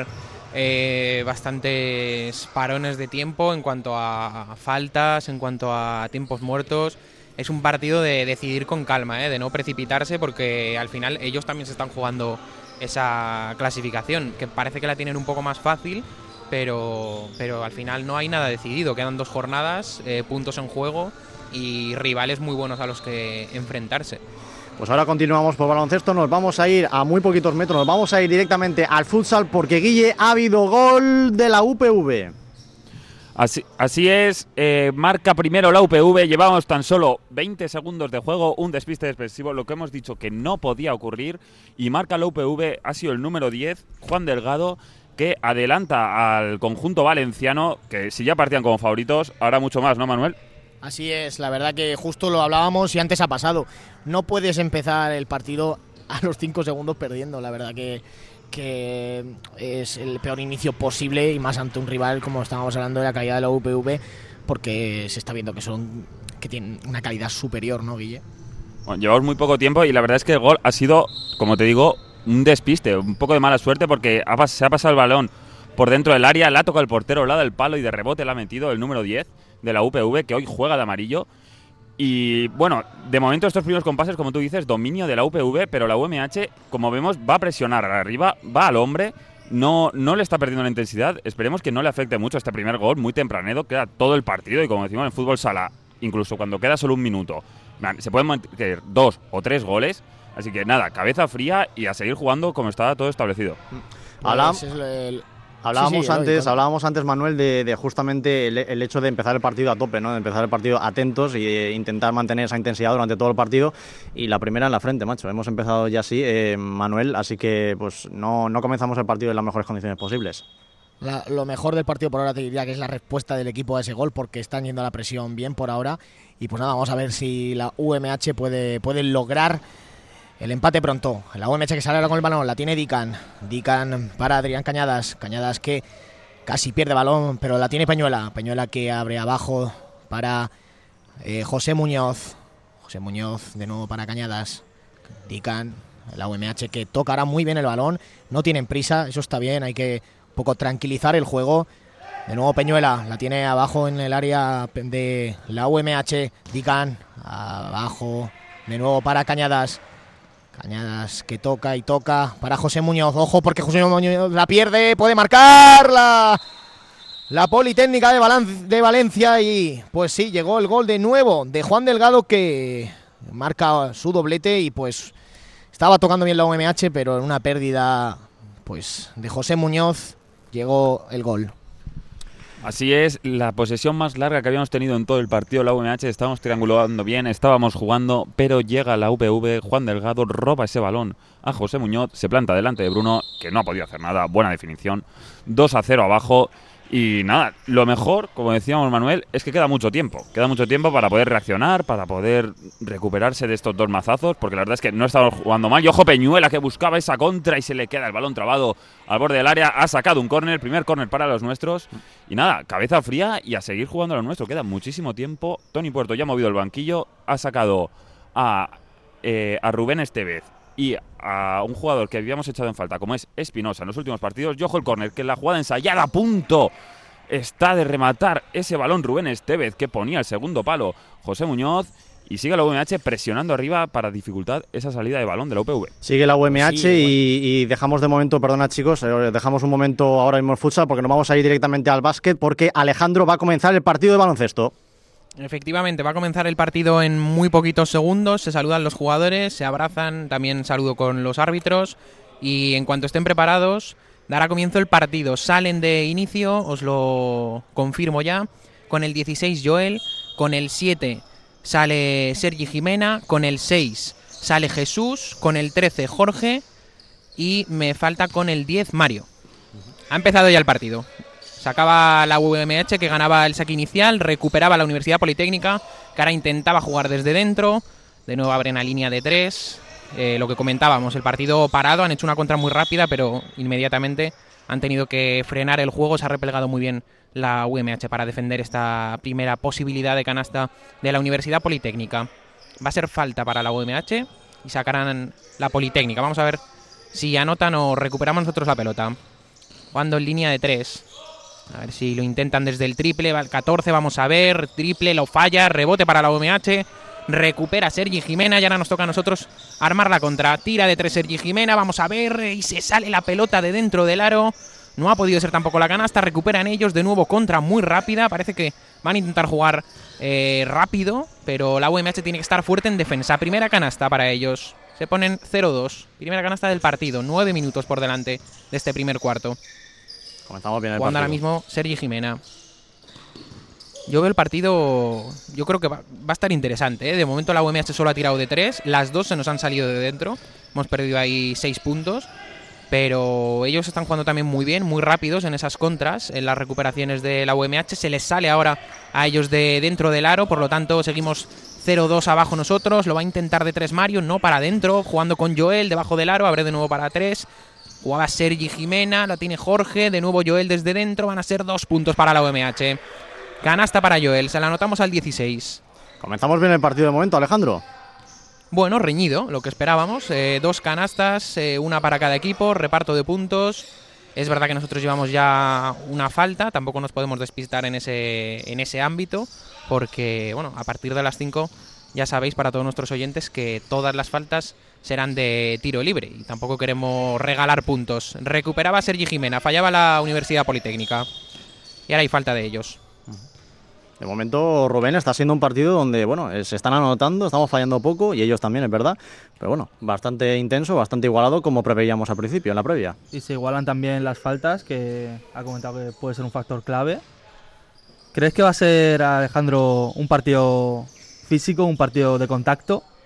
bastantes parones de tiempo en cuanto a faltas, en cuanto a tiempos muertos. Es un partido de decidir con calma, de no precipitarse, porque al final ellos también se están jugando esa clasificación, que parece que la tienen un poco más fácil, pero al final no hay nada decidido. Quedan 2 jornadas, puntos en juego y rivales muy buenos a los que enfrentarse. Pues ahora continuamos por baloncesto, nos vamos a ir a muy poquitos metros, nos vamos a ir directamente al futsal, porque Guille, ha habido gol de la UPV. Así es, marca primero la UPV, llevamos tan solo 20 segundos de juego, un despiste defensivo, lo que hemos dicho que no podía ocurrir, y marca la UPV, ha sido el número 10, Juan Delgado, que adelanta al conjunto valenciano, que si ya partían como favoritos, ahora mucho más, ¿no, Manuel? Así es, la verdad que justo lo hablábamos y antes ha pasado. No puedes empezar el partido a los 5 segundos perdiendo, la verdad que es el peor inicio posible, y más ante un rival como estábamos hablando de la calidad de la UPV, porque se está viendo que tienen una calidad superior, ¿no, Guille? Bueno, llevamos muy poco tiempo y la verdad es que el gol ha sido, como te digo, un despiste, un poco de mala suerte, porque se ha pasado el balón por dentro del área, la ha tocado el portero, la ha dado el palo y de rebote la ha metido el número 10 de la UPV, que hoy juega de amarillo. Y bueno, de momento estos primeros compases, como tú dices, dominio de la UPV, pero la UMH, como vemos, va a presionar arriba, va al hombre, no le está perdiendo la intensidad. Esperemos que no le afecte mucho este primer gol, muy tempranero, queda todo el partido, y como decimos en fútbol sala, incluso cuando queda solo un minuto, se pueden meter 2 o 3 goles, así que nada, cabeza fría y a seguir jugando como estaba todo establecido. Hablábamos antes, Manuel, de justamente el hecho de empezar el partido a tope, ¿no? De empezar el partido atentos y intentar mantener esa intensidad durante todo el partido, y la primera en la frente, macho. Hemos empezado ya así, Manuel, así que pues no comenzamos el partido en las mejores condiciones posibles. lo mejor del partido por ahora te diría que es la respuesta del equipo a ese gol, porque están yendo a la presión bien por ahora. Y pues nada, vamos a ver si la UMH puede lograr el empate pronto. La UMH que sale ahora con el balón, la tiene Dican. Dican para Adrián Cañadas. Cañadas que casi pierde balón, pero la tiene Peñuela. Peñuela que abre abajo para José Muñoz. José Muñoz de nuevo para Cañadas. Dican, la UMH que tocará muy bien el balón. No tienen prisa, eso está bien, hay que un poco tranquilizar el juego. De nuevo Peñuela, la tiene abajo en el área de la UMH. Dican, abajo, de nuevo para Cañadas. Cañadas que toca y toca para José Muñoz. Ojo porque José Muñoz la pierde, puede marcar la Politécnica de Valencia. Y pues sí, llegó el gol de nuevo de Juan Delgado, que marca su doblete. Y pues estaba tocando bien la UMH, pero en una pérdida pues de José Muñoz llegó el gol. Así es, la posesión más larga que habíamos tenido en todo el partido la UMH, estábamos triangulando bien, estábamos jugando, pero llega la UPV, Juan Delgado roba ese balón a José Muñoz, se planta delante de Bruno, que no ha podido hacer nada, buena definición, 2-0 abajo. Y nada, lo mejor, como decíamos Manuel, es que queda mucho tiempo para poder reaccionar, para poder recuperarse de estos dos mazazos, porque la verdad es que no estamos jugando mal. Y ojo Peñuela, que buscaba esa contra y se le queda el balón trabado al borde del área, ha sacado un córner, primer córner para los nuestros. Y nada, cabeza fría y a seguir jugando a lo nuestro, queda muchísimo tiempo. Toni Puerto ya ha movido el banquillo, ha sacado a Rubén Estevez y a un jugador que habíamos echado en falta, como es Espinosa en los últimos partidos. Y ojo el córner, que la jugada ensayada a punto está de rematar ese balón Rubén Estevez, que ponía el segundo palo José Muñoz. Y sigue la UMH presionando arriba para dificultar esa salida de balón de la UPV. Sigue la UMH sí, y dejamos de momento, perdona chicos, dejamos un momento ahora mismo el futsal, porque nos vamos a ir directamente al básquet, porque Alejandro va a comenzar el partido de baloncesto. Efectivamente, va a comenzar el partido en muy poquitos segundos, se saludan los jugadores, se abrazan, también saludo con los árbitros y en cuanto estén preparados dará comienzo el partido. Salen de inicio, os lo confirmo ya, con el 16 Joel, con el 7 sale Sergi Jimena, con el 6 sale Jesús, con el 13 Jorge y me falta con el 10 Mario. Ha empezado ya el partido. Sacaba la UMH, que ganaba el saque inicial, recuperaba la Universidad Politécnica, que ahora intentaba jugar desde dentro. De nuevo abren a línea de 3. Lo que comentábamos, el partido parado, han hecho una contra muy rápida, pero inmediatamente han tenido que frenar el juego. Se ha replegado muy bien la UMH para defender esta primera posibilidad de canasta de la Universidad Politécnica. Va a ser falta para la UMH y sacarán la Politécnica. Vamos a ver si anotan o recuperamos nosotros la pelota. Jugando en línea de 3. A ver si lo intentan desde el triple, va el 14, vamos a ver, triple, lo falla, rebote para la UMH, recupera Sergi Jimena y ahora nos toca a nosotros armar la contra. Tira de 3 Sergi Jimena, vamos a ver, y se sale la pelota de dentro del aro, no ha podido ser tampoco la canasta, recuperan ellos, de nuevo contra muy rápida, parece que van a intentar jugar rápido, pero la UMH tiene que estar fuerte en defensa. Primera canasta para ellos, se ponen 0-2, primera canasta del partido, 9 minutos por delante de este primer cuarto. Comenzamos bien el jugando partido. Ahora mismo Sergi Jimena. Yo veo el partido, yo creo que va a estar interesante, ¿eh? De momento la UMH solo ha tirado de 3, las dos se nos han salido de dentro, hemos perdido ahí 6 puntos, pero ellos están jugando también muy bien, muy rápidos en esas contras, en las recuperaciones de la UMH, se les sale ahora a ellos de dentro del aro, por lo tanto seguimos 0-2 abajo nosotros, lo va a intentar de 3 Mario, no para adentro, jugando con Joel debajo del aro, abre de nuevo para 3, jugaba Sergi Jimena, la tiene Jorge, de nuevo Joel desde dentro, van a ser 2 puntos para la UMH. Canasta para Joel, se la anotamos al 16. Comenzamos bien el partido de momento, Alejandro. Bueno, reñido, lo que esperábamos. 2 canastas, una para cada equipo, reparto de puntos. Es verdad que nosotros llevamos ya una falta, tampoco nos podemos despistar en ese ámbito, porque bueno, a partir de las 5 ya sabéis para todos nuestros oyentes que todas las faltas serán de tiro libre y tampoco queremos regalar puntos. Recuperaba Sergi Jimena, fallaba la Universidad Politécnica y ahora hay falta de ellos. De momento, Rubén, está siendo un partido donde, bueno, se están anotando, estamos fallando poco y ellos también, es verdad. Pero bueno, bastante intenso, bastante igualado como preveíamos al principio, en la previa. Y se igualan también las faltas, que ha comentado que puede ser un factor clave. ¿Crees que va a ser, Alejandro, un partido físico, un partido de contacto?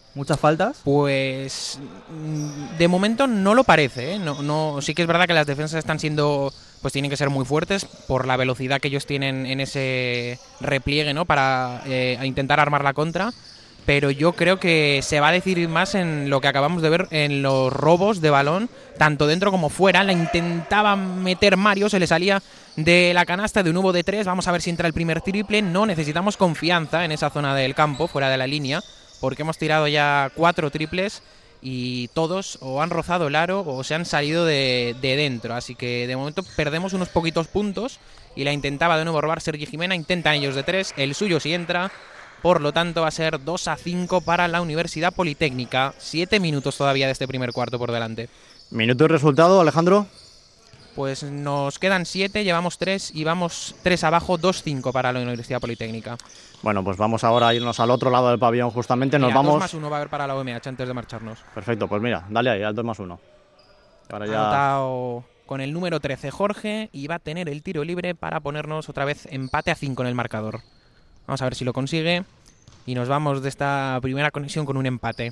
¿Muchas faltas? Pues de momento no lo parece, ¿eh? No, sí que es verdad que las defensas están siendo, pues tienen que ser muy fuertes por la velocidad que ellos tienen en ese repliegue, ¿no? Para intentar armar la contra. Pero yo creo que se va a decidir más en lo que acabamos de ver en los robos de balón, tanto dentro como fuera. La intentaba meter Mario, se le salía de la canasta de un hubo de 3. Vamos a ver si entra el primer triple. No, necesitamos confianza en esa zona del campo, fuera de la línea, porque hemos tirado ya 4 triples y todos o han rozado el aro o se han salido de dentro. Así que de momento perdemos unos poquitos puntos y la intentaba de nuevo robar Sergi Jimena. Intentan ellos de 3, el suyo sí entra. Por lo tanto, va a ser 2-5 para la Universidad Politécnica. 7 minutos todavía de este primer cuarto por delante. ¿Minuto y resultado, Alejandro? Pues nos quedan 7, llevamos 3 y vamos 3 abajo, 2-5 para la Universidad Politécnica. Bueno, pues vamos ahora a irnos al otro lado del pabellón justamente. Nos vamos... 2+1 va a haber para la UMH antes de marcharnos. Perfecto, pues mira, dale ahí, al 2+1. Ahora ya... Anotado con el número 13 Jorge y va a tener el tiro libre para ponernos otra vez empate a 5 en el marcador. Vamos a ver si lo consigue y nos vamos de esta primera conexión con un empate.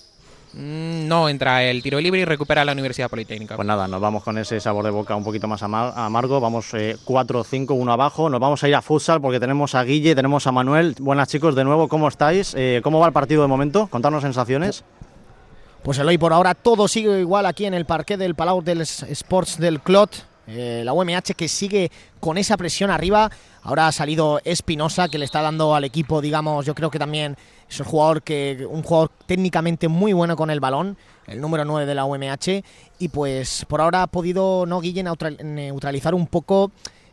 No entra el tiro libre y recupera la Universidad Politécnica. Pues nada, nos vamos con ese sabor de boca un poquito más amargo. Vamos 4-5, 1 abajo. Nos vamos a ir a futsal porque tenemos a Guille, tenemos a Manuel. Buenas, chicos, de nuevo, ¿cómo estáis? ¿Cómo va el partido de momento? Contadnos sensaciones. Pues el hoy por ahora todo sigue igual aquí en el parquet del Palau dels Sports del Clot. La UMH que sigue con esa presión arriba. Ahora ha salido Espinosa, que le está dando al equipo, digamos, yo creo que también es un jugador técnicamente muy bueno con el balón, el número 9 de la UMH, y pues por ahora ha podido, ¿no, Guille, neutralizar un poco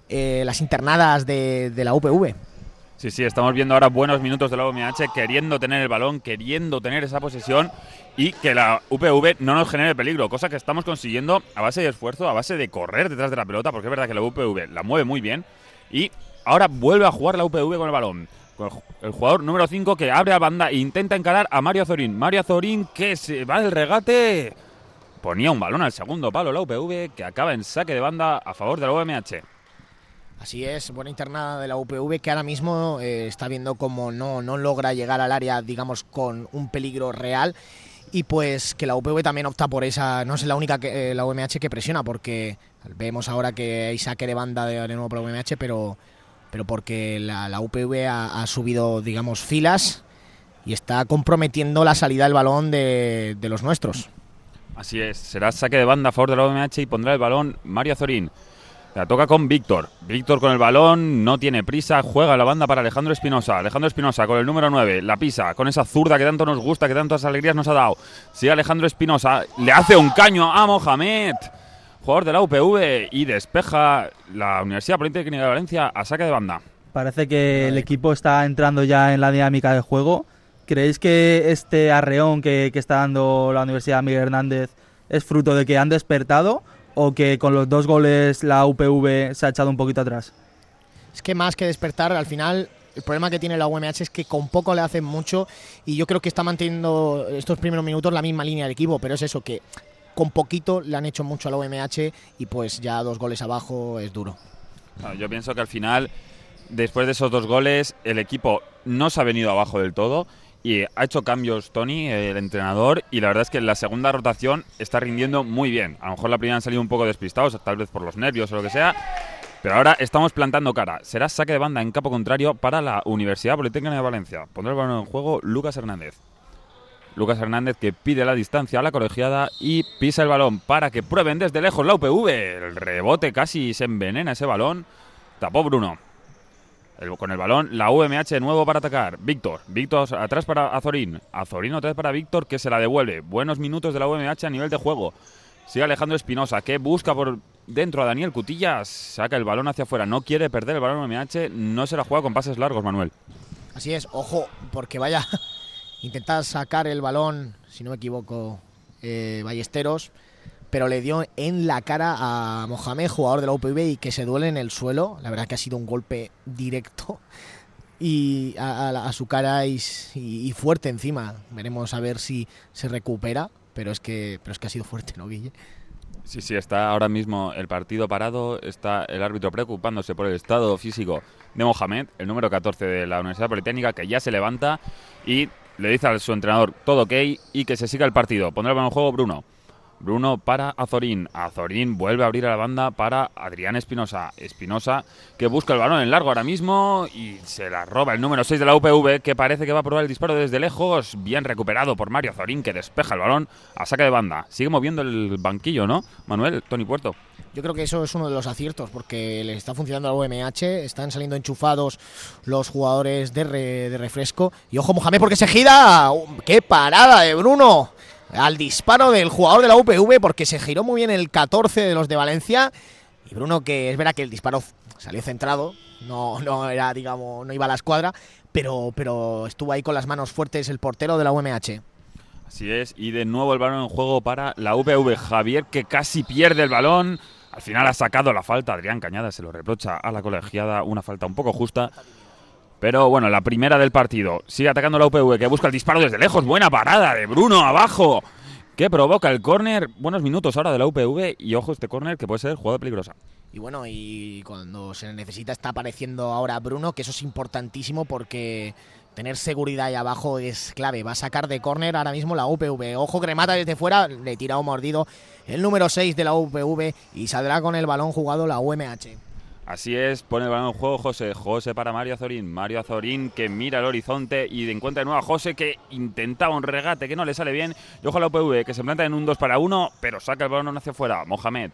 las internadas de la UPV. Sí, estamos viendo ahora buenos minutos de la UMH queriendo tener el balón, queriendo tener esa posesión y que la UPV no nos genere peligro, cosa que estamos consiguiendo a base de esfuerzo, a base de correr detrás de la pelota, porque es verdad que la UPV la mueve muy bien y ahora vuelve a jugar la UPV con el balón. Con el jugador número 5 que abre a banda e intenta encarar a Mario Azorín. Mario Azorín que se va del regate. Ponía un balón al segundo palo la UPV que acaba en saque de banda a favor de la UMH. Así es, buena internada de la UPV que ahora mismo está viendo como no logra llegar al área, digamos, con un peligro real. Y pues que la UPV también opta por esa, no es la única que la UMH que presiona, porque vemos ahora que hay saque de banda de nuevo por la UMH, pero porque la UPV ha subido, digamos, filas y está comprometiendo la salida del balón de los nuestros. Así es, será saque de banda a favor de la UMH y pondrá el balón Mario Azorín. La toca con Víctor. Víctor con el balón, no tiene prisa, juega la banda para Alejandro Espinosa. Alejandro Espinosa con el número 9, la pisa, con esa zurda que tanto nos gusta, que tantas alegrías nos ha dado. Sigue Alejandro Espinosa, le hace un caño a Mohamed, jugador de la UPV, y despeja la Universidad Politécnica de Valencia a saque de banda. Parece que el equipo está entrando ya en la dinámica del juego. ¿Creéis que este arreón que está dando la Universidad Miguel Hernández es fruto de que han despertado o que con los 2 goles la UPV se ha echado un poquito atrás? Es que más que despertar, al final el problema que tiene la UMH es que con poco le hacen mucho y yo creo que está manteniendo estos primeros minutos la misma línea del equipo, pero es eso, que con poquito le han hecho mucho a la UMH y pues ya 2 goles abajo es duro. Yo pienso que al final, después de esos 2 goles, el equipo no se ha venido abajo del todo. Y ha hecho cambios Tony, el entrenador, y la verdad es que en la segunda rotación está rindiendo muy bien. A lo mejor la primera han salido un poco despistados, tal vez por los nervios o lo que sea, pero ahora estamos plantando cara. Será saque de banda en campo contrario para la Universidad Politécnica de Valencia. Pondrá el balón en juego Lucas Hernández. Lucas Hernández que pide la distancia a la colegiada y pisa el balón para que prueben desde lejos la UPV. El rebote casi se envenena ese balón. Tapó Bruno. Con el balón, la UMH de nuevo para atacar. Víctor atrás para Azorín. Azorín otra vez para Víctor que se la devuelve. Buenos minutos de la UMH a nivel de juego. Sigue Alejandro Espinosa que busca por dentro a Daniel Cutillas. Saca el balón hacia afuera. No quiere perder el balón UMH. No se la juega con pases largos, Manuel. Así es, ojo, porque vaya, intenta sacar el balón, si no me equivoco, Ballesteros, pero le dio en la cara a Mohamed, jugador de la UPV, y que se duele en el suelo. La verdad que ha sido un golpe directo y a su cara y fuerte encima. Veremos a ver si se recupera, pero es que ha sido fuerte, ¿no, Guille? Sí, está ahora mismo el partido parado, está el árbitro preocupándose por el estado físico de Mohamed, el número 14 de la Universidad Politécnica, que ya se levanta y le dice a su entrenador todo ok y que se siga el partido. Pondrá el balón en juego Bruno para Azorín. Azorín vuelve a abrir a la banda para Adrián Espinosa. Espinosa que busca el balón en largo ahora mismo y se la roba el número 6 de la UPV, que parece que va a probar el disparo desde lejos. Bien recuperado por Mario Azorín, que despeja el balón a saque de banda. Sigue moviendo el banquillo, ¿no, Manuel? Tony Puerto. Yo creo que eso es uno de los aciertos, porque le está funcionando al UMH, están saliendo enchufados los jugadores de refresco. Y ojo Mohamed, porque se gira. ¡Qué parada de Bruno! Al disparo del jugador de la UPV, porque se giró muy bien el 14 de los de Valencia. Y Bruno, que es verdad que el disparo salió centrado, no era, digamos, no iba a la escuadra, pero estuvo ahí con las manos fuertes el portero de la UMH. Así es, y de nuevo el balón en juego para la UPV. Javier, que casi pierde el balón. Al final ha sacado la falta. Adrián Cañada se lo reprocha a la colegiada, una falta un poco justa. Pero bueno, la primera del partido. Sigue atacando la UPV, que busca el disparo desde lejos. Buena parada de Bruno abajo, que provoca el córner. Buenos minutos ahora de la UPV. Y ojo este córner, que puede ser jugada peligrosa. Y bueno, y cuando se necesita está apareciendo ahora Bruno, que eso es importantísimo, porque tener seguridad ahí abajo es clave. Va a sacar de córner ahora mismo la UPV. Ojo que remata desde fuera, le tira un mordido el número 6 de la UPV y saldrá con el balón jugado la UMH. Así es, pone el balón en juego José para Mario Azorín, que mira el horizonte y encuentra de nuevo a José, que intentaba un regate que no le sale bien. Y ojo a la UPV, que se planta en un 2-1, pero saca el balón hacia afuera. Mohamed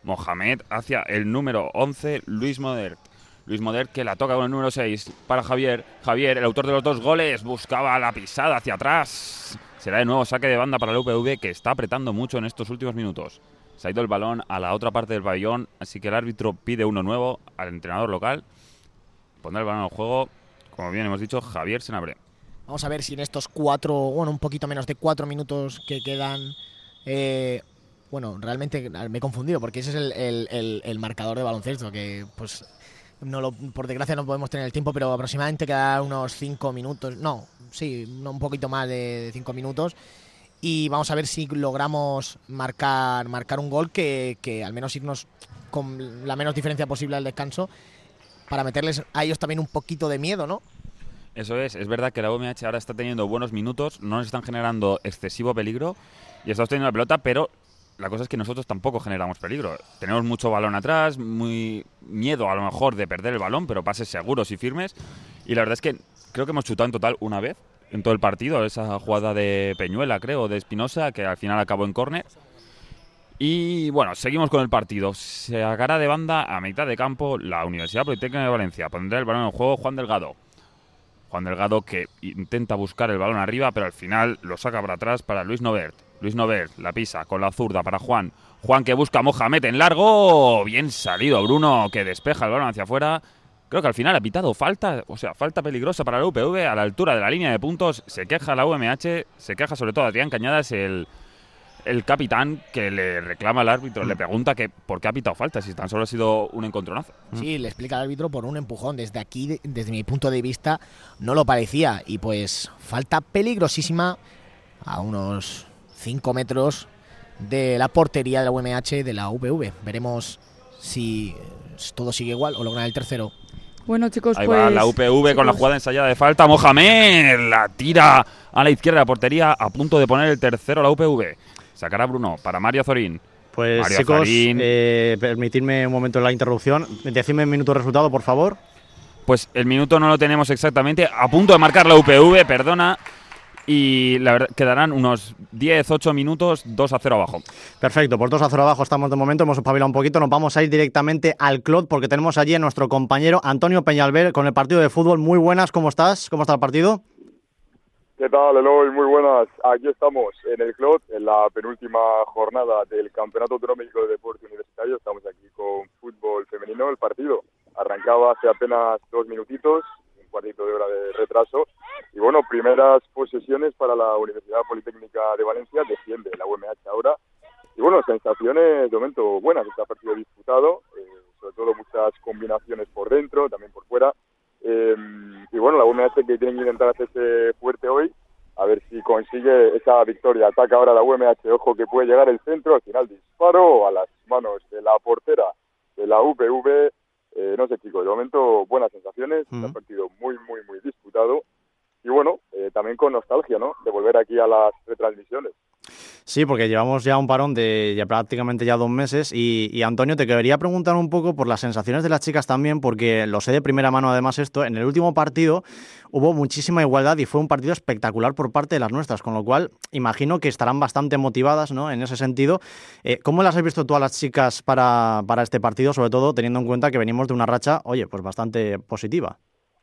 hacia el número 11, Luis Modert, que la toca con el número 6 para Javier, el autor de los 2 goles, buscaba la pisada hacia atrás. Será de nuevo saque de banda para la UPV, que está apretando mucho en estos últimos minutos. Se ha ido el balón a la otra parte del pabellón, así que el árbitro pide uno nuevo al entrenador local. Pondrá el balón en juego, como bien hemos dicho, Javier Senabre. Vamos a ver si en estos 4, bueno, un poquito menos de 4 minutos que quedan... bueno, realmente me he confundido, porque ese es el marcador de baloncesto, que pues por desgracia no podemos tener el tiempo, pero aproximadamente quedan unos 5 minutos, un poquito más de 5 minutos. Y vamos a ver si logramos marcar un gol que al menos irnos con la menos diferencia posible al descanso, para meterles a ellos también un poquito de miedo, ¿no? Eso es verdad que la UMH ahora está teniendo buenos minutos, no nos están generando excesivo peligro y estamos teniendo la pelota, pero la cosa es que nosotros tampoco generamos peligro. Tenemos mucho balón atrás, muy miedo a lo mejor de perder el balón, pero pases seguros y firmes. Y la verdad es que creo que hemos chutado en total una vez en todo el partido, esa jugada de Peñuela, creo, de Espinosa, que al final acabó en córner. Y bueno, seguimos con el partido. Se sacará de banda a mitad de campo la Universidad Politécnica de Valencia. Pondrá el balón en juego Juan Delgado, que intenta buscar el balón arriba, pero al final lo saca para atrás para Luis Novert. Luis Novert la pisa con la zurda para Juan, que busca a Mohamed en largo. Bien salido Bruno, que despeja el balón hacia afuera. Creo que al final ha pitado falta, falta peligrosa para la UPV a la altura de la línea de puntos. Se queja la UMH, se queja sobre todo Adrián Cañadas, el capitán, que le reclama al árbitro, le pregunta que por qué ha pitado falta, si tan solo ha sido un encontronazo. Sí, le explica al árbitro por un empujón. Desde aquí, desde mi punto de vista, no lo parecía. Y pues falta peligrosísima a unos 5 metros de la portería de la UMH de la UPV. Veremos si todo sigue igual o logran el tercero. Bueno, chicos, ahí va la UPV con la jugada ensayada de falta. Mohamed la tira a la izquierda de la portería, a punto de poner el tercero a la UPV. Sacará Bruno para Mario Azorín. Pues Mario chicos, Azorín. Permitidme un momento la interrupción. Decidme el minuto de resultado, por favor. Pues el minuto no lo tenemos exactamente. A punto de marcar la UPV, perdona. Y la verdad, quedarán unos 10-8 minutos, 2-0 abajo. Perfecto, por 2-0 abajo estamos de momento, hemos espabilado un poquito, nos vamos a ir directamente al Clot porque tenemos allí a nuestro compañero Antonio Peñalver con el partido de fútbol. Muy buenas, ¿cómo estás? ¿Cómo está el partido? ¿Qué tal, Eloy? Muy buenas. Aquí estamos en el Clot, en la penúltima jornada del Campeonato Autonómico de Deporte Universitario. Estamos aquí con fútbol femenino. El partido arrancaba hace apenas 2 minutitos, un cuartito de hora de retraso. Y bueno, primeras posesiones para la Universidad Politécnica de Valencia, defiende la UMH ahora. Y bueno, sensaciones de momento buenas, este partido disputado, sobre todo muchas combinaciones por dentro, también por fuera. Y bueno, la UMH que tiene que intentar hacerse fuerte hoy, a ver si consigue esa victoria. Ataca ahora la UMH, ojo que puede llegar el centro, al final disparo a las manos de la portera de la UPV. No sé, chicos, de momento buenas sensaciones, un partido muy disputado. y bueno, también con nostalgia, ¿no?, de volver aquí a las retransmisiones. Sí, porque llevamos ya un parón de ya prácticamente ya 2 meses y Antonio, te quería preguntar un poco por las sensaciones de las chicas también, porque lo sé de primera mano además esto, en el último partido hubo muchísima igualdad y fue un partido espectacular por parte de las nuestras, con lo cual imagino que estarán bastante motivadas, ¿no?, en ese sentido. ¿Cómo las has visto tú a las chicas para este partido, sobre todo teniendo en cuenta que venimos de una racha, oye, pues bastante positiva?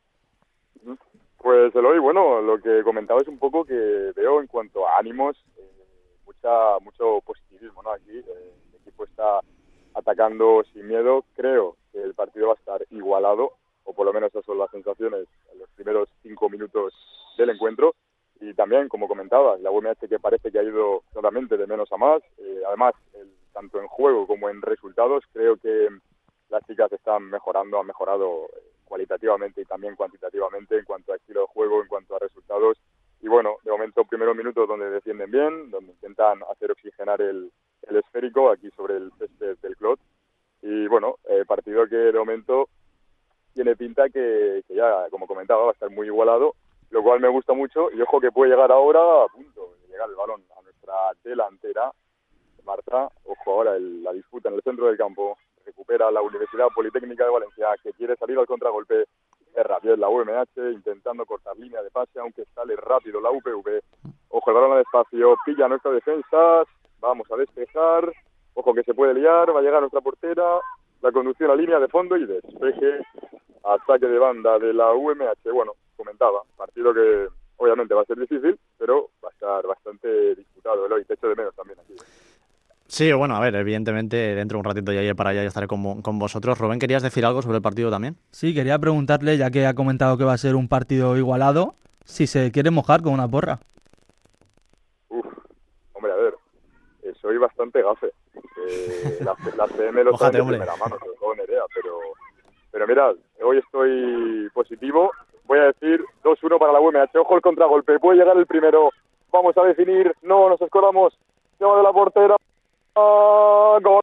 Pues Eloy, bueno, lo que comentaba es un poco que veo en cuanto a ánimos mucho positivismo, ¿no? Aquí el equipo está atacando sin miedo. Creo que el partido va a estar igualado, o por lo menos esas son las sensaciones en los primeros 5 minutos del encuentro. Y también, como comentabas, la UMH que parece que ha ido solamente de menos a más. Además, tanto en juego como en resultados, creo que las chicas están mejorando, han mejorado cualitativamente y también cuantitativamente en cuanto a estilo de juego, en cuanto a resultados. Y bueno, de momento, primeros minutos donde defienden bien, donde intentan hacer oxigenar el esférico aquí sobre el césped del Clot. Y bueno, partido que de momento tiene pinta que ya, como comentaba, va a estar muy igualado, lo cual me gusta mucho. Y ojo que puede llegar ahora a punto de llegar el balón a nuestra delantera. Marta, ojo ahora la disputa en el centro del campo. Recupera la Universidad Politécnica de Valencia, que quiere salir al contragolpe. Erra bien la UMH, intentando cortar línea de pase, aunque sale rápido la UPV. Ojo, el balón al espacio, pilla nuestra defensa, vamos a despejar. Ojo que se puede liar, va a llegar nuestra portera. La conducción a línea de fondo y despeje a saque de banda de la UMH. Bueno, comentaba, partido que obviamente va a ser difícil, pero va a estar bastante disputado. Eloy, te echo de menos también aquí. Sí, bueno, a ver, evidentemente dentro de un ratito ya iré para allá y estaré con vosotros. Rubén, ¿querías decir algo sobre el partido también? Sí, quería preguntarle, ya que ha comentado que va a ser un partido igualado, si se quiere mojar con una porra. Hombre, a ver, soy bastante gafe. La CM lo sabe de primera mano, sobre todo Nerea, pero mirad, hoy estoy positivo. Voy a decir 2-1 para la UMH. Ojo el contragolpe, puede llegar el primero. Vamos a definir, no, nos escoramos. Tema de la portera. Gol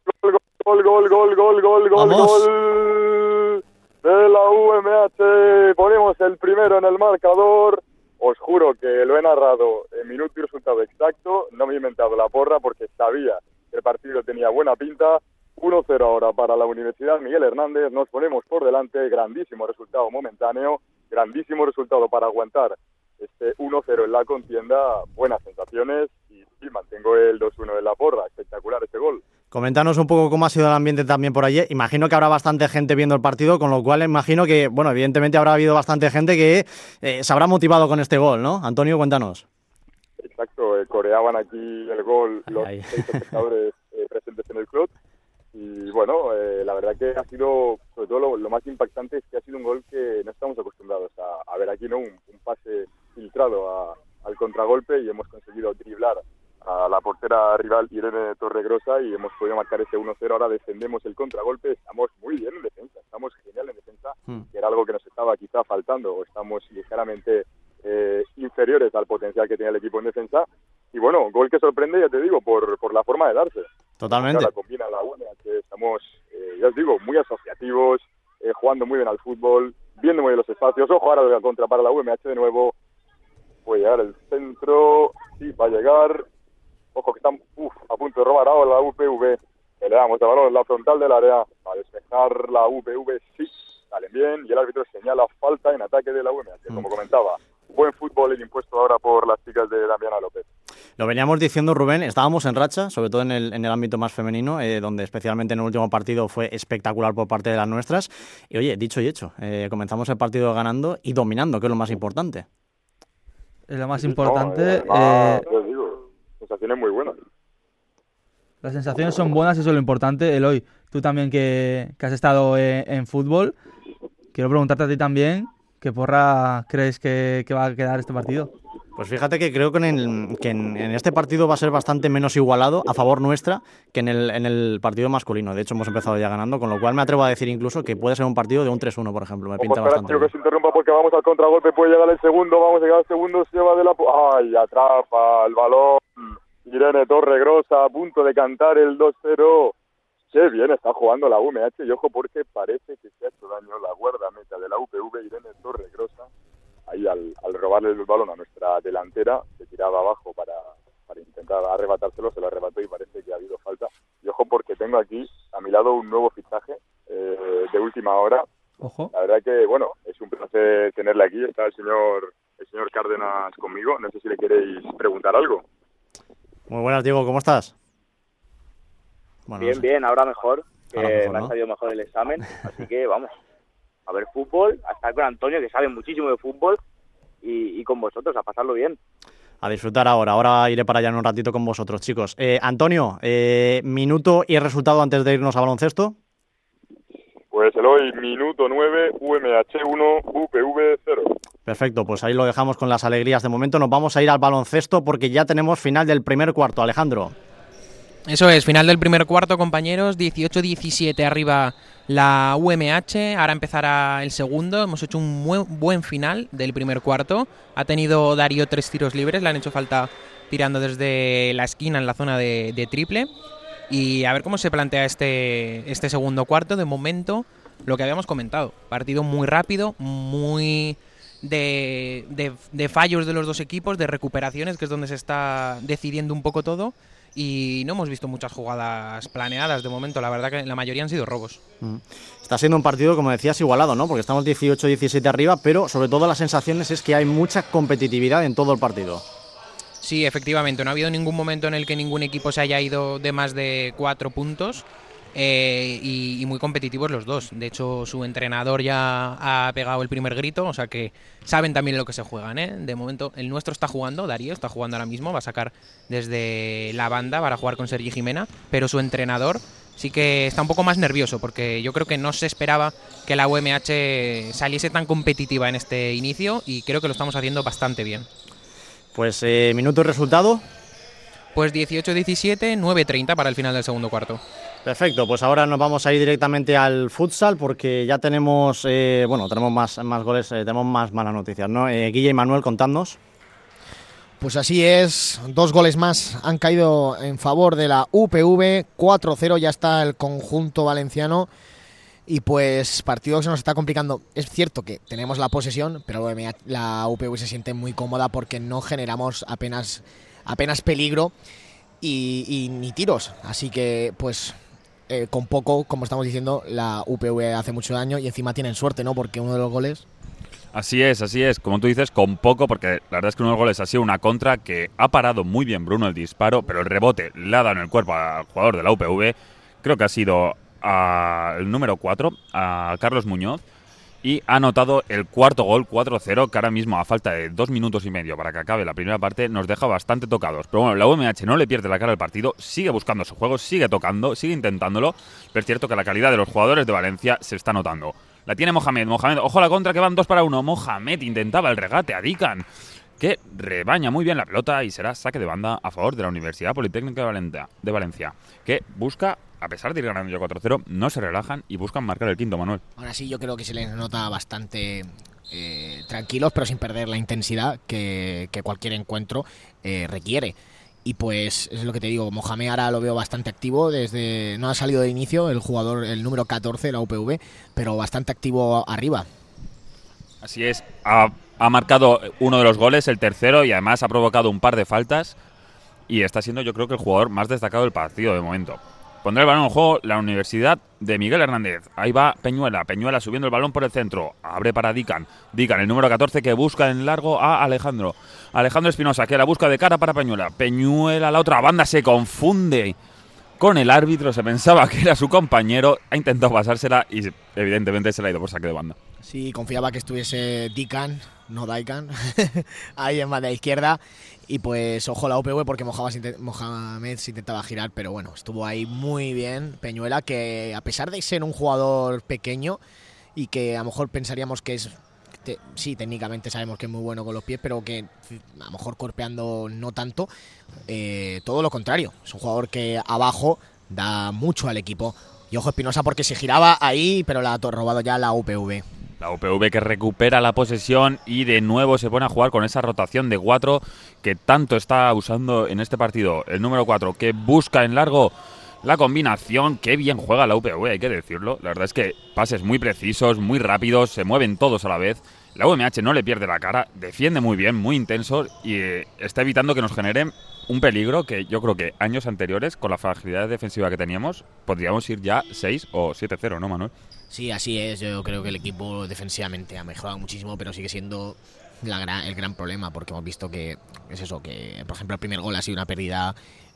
de la UMH. Ponemos el primero en el marcador. Os juro que lo he narrado en minuto y resultado exacto. No me he inventado la porra porque sabía que el partido tenía buena pinta. 1-0 ahora para la Universidad Miguel Hernández. Nos ponemos por delante. Grandísimo resultado momentáneo. Grandísimo resultado para aguantar este 1-0 en la contienda. Buenas sensaciones. Y mantengo el 2-1 en la porra. Espectacular este gol. Coméntanos un poco cómo ha sido el ambiente también por allí. Imagino que habrá bastante gente viendo el partido, con lo cual imagino que, bueno, evidentemente habrá habido bastante gente que se habrá motivado con este gol, ¿no? Antonio, cuéntanos. Exacto, coreaban aquí el gol los 6 espectadores presentes en el club. Y bueno, la verdad que ha sido, sobre todo lo más impactante es que ha sido un gol que no estamos acostumbrados a ver aquí, ¿no? Un pase filtrado al contragolpe y hemos conseguido driblar a la portera rival Irene Torregrosa y hemos podido marcar ese 1-0. Ahora defendemos el contragolpe, estamos muy bien en defensa, estamos genial en defensa, que era algo que nos estaba quizá faltando, o estamos ligeramente inferiores al potencial que tenía el equipo en defensa. Y bueno, gol que sorprende, ya te digo, por la forma de darse. Totalmente. La combina la buena, que estamos, ya os digo, muy asociativos, jugando muy bien al fútbol, viendo muy bien los espacios. Ojo ahora la contra para la UMH de nuevo. Puede llegar el centro, sí, va a llegar. Ojo que están a punto de robar ahora la UPV. Le damos el balón en la frontal del área. A despejar la UPV, sí, salen bien. Y el árbitro señala falta en ataque de la UMH, como comentaba. Buen fútbol el impuesto ahora por las chicas de Damiana López. Lo veníamos diciendo, Rubén, estábamos en racha, sobre todo en el ámbito más femenino, donde especialmente en el último partido fue espectacular por parte de las nuestras. Y oye, dicho y hecho, comenzamos el partido ganando y dominando, que es lo más importante. Es lo más importante. Yo digo, sensaciones muy buenas. Las sensaciones son buenas, eso es lo importante. Eloy, tú también que has estado en fútbol, quiero preguntarte a ti también, ¿qué porra crees que va a quedar este partido? Pues fíjate que creo que en este partido va a ser bastante menos igualado a favor nuestra que en el partido masculino. De hecho, hemos empezado ya ganando, con lo cual me atrevo a decir incluso que puede ser un partido de un 3-1, por ejemplo. Me pinta bastante bien. Que se interrumpa porque vamos al contragolpe, puede llegar el segundo, vamos a llegar al segundo, se va de la... ¡Ay! Atrapa el balón. Irene Torregrosa a punto de cantar el 2-0. Qué bien está jugando la UMH y ojo porque parece que se ha hecho daño la guardameta de la UPV, Irene Torregrosa. ahí al robarle el balón a nuestra delantera, se tiraba abajo para intentar arrebatárselo, se lo arrebató y parece que ha habido falta. Y ojo, porque tengo aquí a mi lado un nuevo fichaje de última hora. Ojo. La verdad que, bueno, es un placer tenerle aquí. Está el señor Cárdenas conmigo. No sé si le queréis preguntar algo. Muy buenas, Diego, ¿cómo estás? Bueno, bien, no sé. bien, ahora mejor. Ahora mejor, me ¿no? ha salido mejor el examen, así que vamos a ver fútbol, a estar con Antonio, que sabe muchísimo de fútbol, y con vosotros, a pasarlo bien. A disfrutar ahora iré para allá en un ratito con vosotros, chicos. Antonio, minuto y resultado antes de irnos a baloncesto. Pues Eloy, minuto 9, UMH 1, UPV 0. Perfecto, pues ahí lo dejamos con las alegrías de momento. Nos vamos a ir al baloncesto porque ya tenemos final del primer cuarto. Alejandro. Eso es, final del primer cuarto, compañeros. 18-17 arriba la UMH. Ahora empezará el segundo. Hemos hecho un muy buen final del primer cuarto. Ha tenido Darío 3 tiros libres. Le han hecho falta tirando desde la esquina en la zona de triple. Y a ver cómo se plantea este segundo cuarto. De momento, lo que habíamos comentado. Partido muy rápido, muy de fallos de los dos equipos, de recuperaciones, que es donde se está decidiendo un poco todo. Y no hemos visto muchas jugadas planeadas de momento. La verdad que la mayoría han sido robos. Está siendo un partido, como decías, igualado, ¿no? Porque estamos 18-17 arriba, pero sobre todo las sensaciones es que hay mucha competitividad en todo el partido. Sí, efectivamente. No ha habido ningún momento en el que ningún equipo se haya ido de más de 4 puntos. Y muy competitivos los dos. De hecho, su entrenador ya ha pegado el primer grito, o sea que saben también lo que se juegan, ¿eh? De momento, el nuestro está jugando, Darío está jugando ahora mismo, va a sacar desde la banda para jugar con Sergi Jimena, pero su entrenador sí que está un poco más nervioso, porque yo creo que no se esperaba que la UMH saliese tan competitiva en este inicio, y creo que lo estamos haciendo bastante bien. Pues minuto y resultado. Pues 18-17, 9-30 para el final del segundo cuarto. Perfecto, pues ahora nos vamos a ir directamente al futsal porque ya tenemos, tenemos más goles, tenemos más malas noticias, ¿no? Guille y Manuel, contadnos. Pues así es, 2 goles más han caído en favor de la UPV, 4-0 ya está el conjunto valenciano y pues partido que se nos está complicando. Es cierto que tenemos la posesión, pero la UPV se siente muy cómoda porque no generamos apenas peligro y ni tiros, así que pues con poco, como estamos diciendo, la UPV hace mucho daño y encima tienen suerte, ¿no? Porque uno de los goles... Así es, como tú dices, con poco, porque la verdad es que uno de los goles ha sido una contra que ha parado muy bien Bruno el disparo, pero el rebote le ha dado en el cuerpo al jugador de la UPV, creo que ha sido el número 4, a Carlos Muñoz, y ha anotado el cuarto gol, 4-0, que ahora mismo a falta de 2 minutos y medio para que acabe la primera parte nos deja bastante tocados. Pero bueno, la UMH no le pierde la cara al partido, sigue buscando su juego, sigue tocando, sigue intentándolo, pero es cierto que la calidad de los jugadores de Valencia se está notando. La tiene Mohamed, ojo a la contra que van 2 para 1, Mohamed intentaba el regate a Dican, que rebaña muy bien la pelota y será saque de banda a favor de la Universidad Politécnica de Valencia, que busca, a pesar de ir ganando ya 4-0, no se relajan y buscan marcar el quinto, Manuel. Ahora sí, yo creo que se les nota bastante tranquilos, pero sin perder la intensidad que cualquier encuentro requiere. Y pues es lo que te digo, Mohamed ahora lo veo bastante activo, no ha salido de inicio el jugador, el número 14 de la UPV, pero bastante activo arriba. Así es, ha marcado uno de los goles, el tercero, y además ha provocado un par de faltas y está siendo, yo creo, que el jugador más destacado del partido de momento. Pondrá el balón en juego la Universidad de Miguel Hernández. Ahí va Peñuela subiendo el balón por el centro. Abre para Dican, el número 14, que busca en largo a Alejandro Espinosa, que la busca de cara para Peñuela a la otra banda, se confunde con el árbitro, se pensaba que era su compañero, ha intentado pasársela y evidentemente se la ha ido por saque de banda. Sí, confiaba que estuviese Dican, no Daikan, ahí en banda izquierda. Y pues ojo la UPV porque Mohamed se intentaba girar, pero bueno, estuvo ahí muy bien Peñuela, que a pesar de ser un jugador pequeño y que a lo mejor pensaríamos que es... Sí, técnicamente sabemos que es muy bueno con los pies, pero que a lo mejor golpeando no tanto, todo lo contrario. Es un jugador que abajo da mucho al equipo. Y ojo Espinosa porque se giraba ahí, pero la ha robado ya la UPV. La UPV que recupera la posesión y de nuevo se pone a jugar con esa rotación de 4 que tanto está usando en este partido. El número 4 que busca en largo la combinación. Qué bien juega la UPV, hay que decirlo. La verdad es que pases muy precisos, muy rápidos, se mueven todos a la vez La UMH no le pierde la cara, defiende muy bien, muy intenso y está evitando que nos generen un peligro que yo creo que años anteriores, con la fragilidad defensiva que teníamos, podríamos ir ya 6 o 7-0, ¿no, Manuel? Sí, así es. Yo creo que el equipo defensivamente ha mejorado muchísimo, pero sigue siendo el gran problema, porque hemos visto que es eso, que por ejemplo el primer gol ha sido una pérdida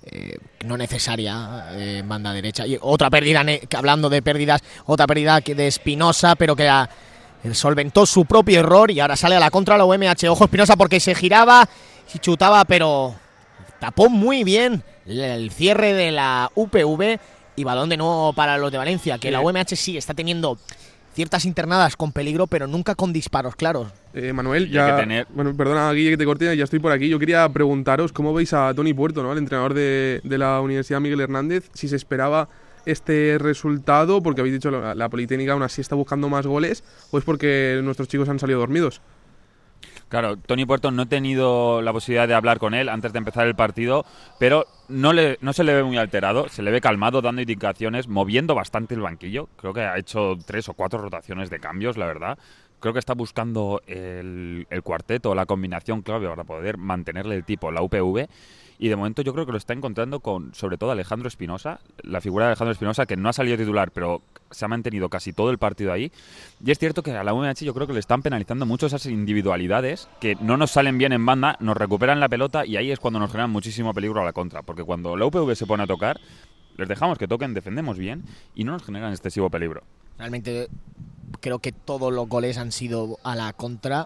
no necesaria en banda derecha, y otra pérdida, hablando de pérdidas, otra pérdida de Espinosa, pero que solventó su propio error y ahora sale a la contra la UMH. Ojo Espinosa, porque se giraba y chutaba, pero tapó muy bien el cierre de la UPV y balón de nuevo para los de Valencia, que la UMH sí está teniendo ciertas internadas con peligro, pero nunca con disparos claros. Manuel, bueno, perdona Guille que te corte, ya estoy por aquí. Yo quería preguntaros cómo veis a Toni Puerto, ¿no? El entrenador de la Universidad Miguel Hernández, si se esperaba este resultado, porque habéis dicho la Politécnica aún así está buscando más goles, o es porque nuestros chicos han salido dormidos. Claro, Toni Puerto no he tenido la posibilidad de hablar con él antes de empezar el partido, pero no se le ve muy alterado, se le ve calmado, dando indicaciones, moviendo bastante el banquillo. Creo que ha hecho 3 o 4 rotaciones de cambios, la verdad. Creo que está buscando el cuarteto, la combinación clave para poder mantenerle el tipo, la UPV. Y de momento yo creo que lo está encontrando con, sobre todo, Alejandro Espinosa, la figura de Alejandro Espinosa, que no ha salido titular, pero se ha mantenido casi todo el partido ahí. Y es cierto que a la UMH yo creo que le están penalizando mucho esas individualidades que no nos salen bien en banda, nos recuperan la pelota y ahí es cuando nos generan muchísimo peligro a la contra. Porque cuando la UPV se pone a tocar, les dejamos que toquen, defendemos bien y no nos generan excesivo peligro. Realmente creo que todos los goles han sido a la contra.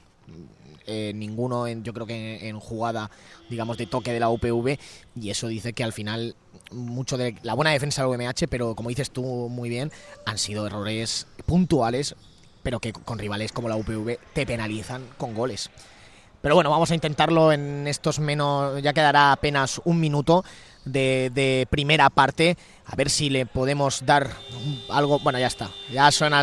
Ninguno yo creo que en jugada, digamos, de toque de la UPV, y eso dice que al final mucho de la buena defensa de la UMH, pero como dices tú muy bien, han sido errores puntuales, pero que con rivales como la UPV te penalizan con goles. Pero bueno, vamos a intentarlo en estos ya quedará apenas un minuto de primera parte, a ver si le podemos dar algo. Bueno, ya está, ya suena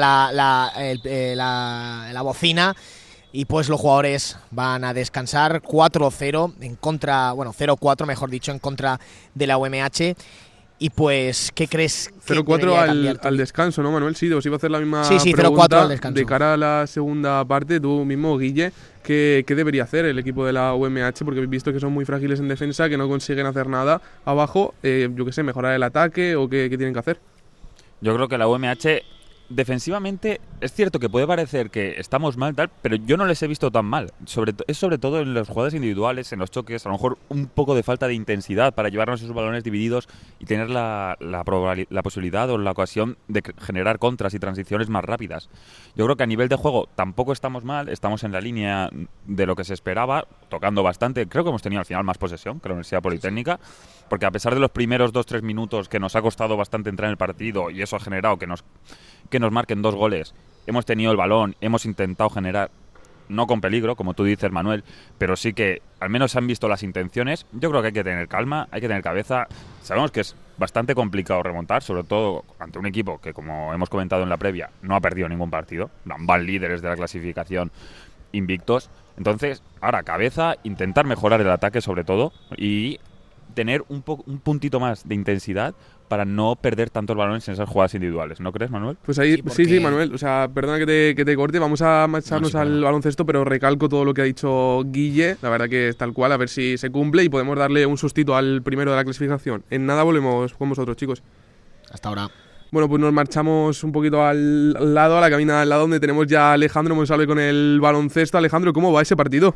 la bocina. Y pues los jugadores van a descansar 4-0 en contra, bueno, 0-4 mejor dicho, en contra de la UMH. Y pues, ¿qué crees? 0-4 al descanso, ¿no, Manuel? Sí, os iba a hacer la misma pregunta al descanso. De cara a la segunda parte, tú mismo, Guille, ¿qué debería hacer el equipo de la UMH? Porque habéis visto que son muy frágiles en defensa, que no consiguen hacer nada abajo. Yo qué sé, mejorar el ataque o qué tienen que hacer. Yo creo que la UMH defensivamente es cierto que puede parecer que estamos mal, tal, pero yo no les he visto tan mal. Es sobre todo en las jugadas individuales, en los choques, a lo mejor un poco de falta de intensidad para llevarnos esos balones divididos y tener la posibilidad o la ocasión de generar contras y transiciones más rápidas. Yo creo que a nivel de juego tampoco estamos mal, estamos en la línea de lo que se esperaba, tocando bastante. Creo que hemos tenido al final más posesión que la Universidad Politécnica, porque a pesar de los primeros 2-3 minutos que nos ha costado bastante entrar en el partido y eso ha generado que nos marquen 2 goles, hemos tenido el balón, hemos intentado generar, no con peligro, como tú dices, Manuel, pero sí que al menos se han visto las intenciones. Yo creo que hay que tener calma, hay que tener cabeza. Sabemos que es bastante complicado remontar, sobre todo ante un equipo que, como hemos comentado en la previa, no ha perdido ningún partido, van líderes de la clasificación invictos. Entonces, ahora cabeza, intentar mejorar el ataque sobre todo y tener un puntito más de intensidad para no perder tantos balones en esas jugadas individuales, ¿no crees, Manuel? Pues ahí, sí, Manuel, o sea, perdona que te corte, vamos a marcharnos al baloncesto, pero recalco todo lo que ha dicho Guille, la verdad que es tal cual, a ver si se cumple y podemos darle un sustito al primero de la clasificación. En nada volvemos con vosotros, chicos. Hasta ahora. Bueno, pues nos marchamos un poquito al lado, a la cabina al lado, donde tenemos ya a Alejandro Monsalve con el baloncesto. Alejandro, ¿cómo va ese partido?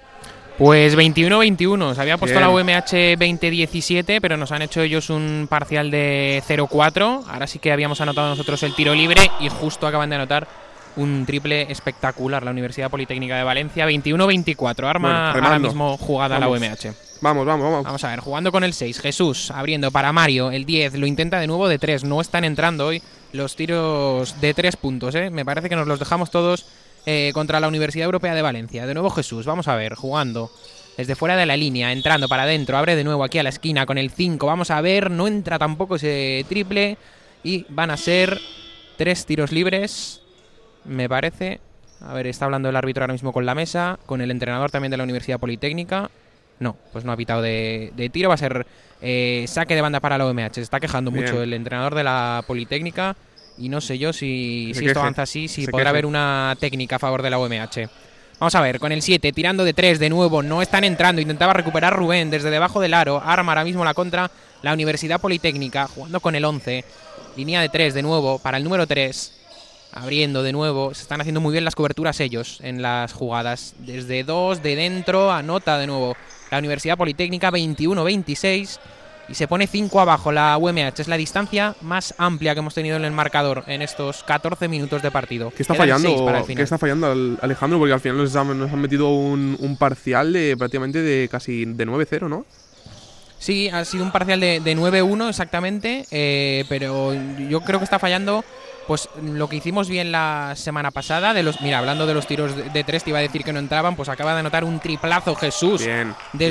Pues 21-21, se había puesto la UMH 20-17, pero nos han hecho ellos un parcial de 0-4. Ahora sí que habíamos anotado nosotros el tiro libre y justo acaban de anotar un triple espectacular la Universidad Politécnica de Valencia. 21-24, ahora mismo jugada la UMH. Vamos. Vamos a ver, jugando con el 6, Jesús abriendo para Mario, el 10, lo intenta de nuevo de 3. No están entrando hoy los tiros de 3 puntos, ¿eh? Me parece que nos los dejamos todos contra la Universidad Europea de Valencia. De nuevo Jesús, vamos a ver, jugando desde fuera de la línea, entrando para adentro, abre de nuevo aquí a la esquina con el 5, vamos a ver, no entra tampoco ese triple y van a ser 3 tiros libres, me parece. A ver, está hablando el árbitro ahora mismo con la mesa, con el entrenador también de la Universidad Politécnica. No, pues no ha pitado de tiro, va a ser saque de banda para la UMH. Se está quejando mucho el entrenador de la Politécnica. Y no sé yo si esto avanza así, si podrá haber una técnica a favor de la UMH. Vamos a ver, con el 7, tirando de 3 de nuevo, no están entrando. Intentaba recuperar Rubén desde debajo del aro. Arma ahora mismo la contra la Universidad Politécnica, jugando con el 11. Línea de 3 de nuevo para el número 3. Abriendo de nuevo. Se están haciendo muy bien las coberturas ellos en las jugadas. Desde 2, de dentro, anota de nuevo la Universidad Politécnica, 21-26. Y se pone 5 abajo la UMH. Es la distancia más amplia que hemos tenido en el marcador en estos 14 minutos de partido. ¿Qué está fallando, Alejandro? Porque al final nos han metido un parcial de prácticamente de casi de 9-0, ¿no? Sí, ha sido un parcial de 9-1 exactamente, pero yo creo que está fallando pues lo que hicimos bien la semana pasada. Mira, hablando de los tiros de 3, te iba a decir que no entraban, pues acaba de anotar un triplazo Jesús. Bien,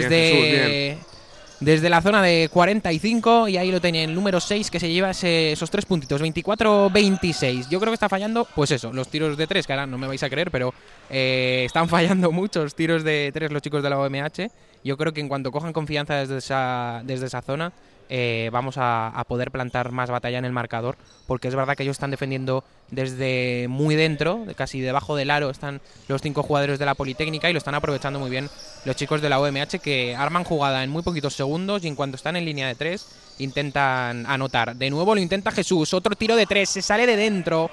desde la zona de 45, y ahí lo tenía el número 6, que se lleva esos 3 puntitos, 24-26. Yo creo que está fallando, pues eso, los tiros de 3, que ahora no me vais a creer, pero están fallando muchos tiros de 3 los chicos de la OMH. Yo creo que en cuanto cojan confianza desde esa zona, vamos a poder plantar más batalla en el marcador, porque es verdad que ellos están defendiendo desde muy dentro, casi debajo del aro están los 5 jugadores de la Politécnica, y lo están aprovechando muy bien los chicos de la OMH, que arman jugada en muy poquitos segundos, y en cuanto están en línea de 3 intentan anotar. De nuevo lo intenta Jesús, otro tiro de 3, se sale de dentro,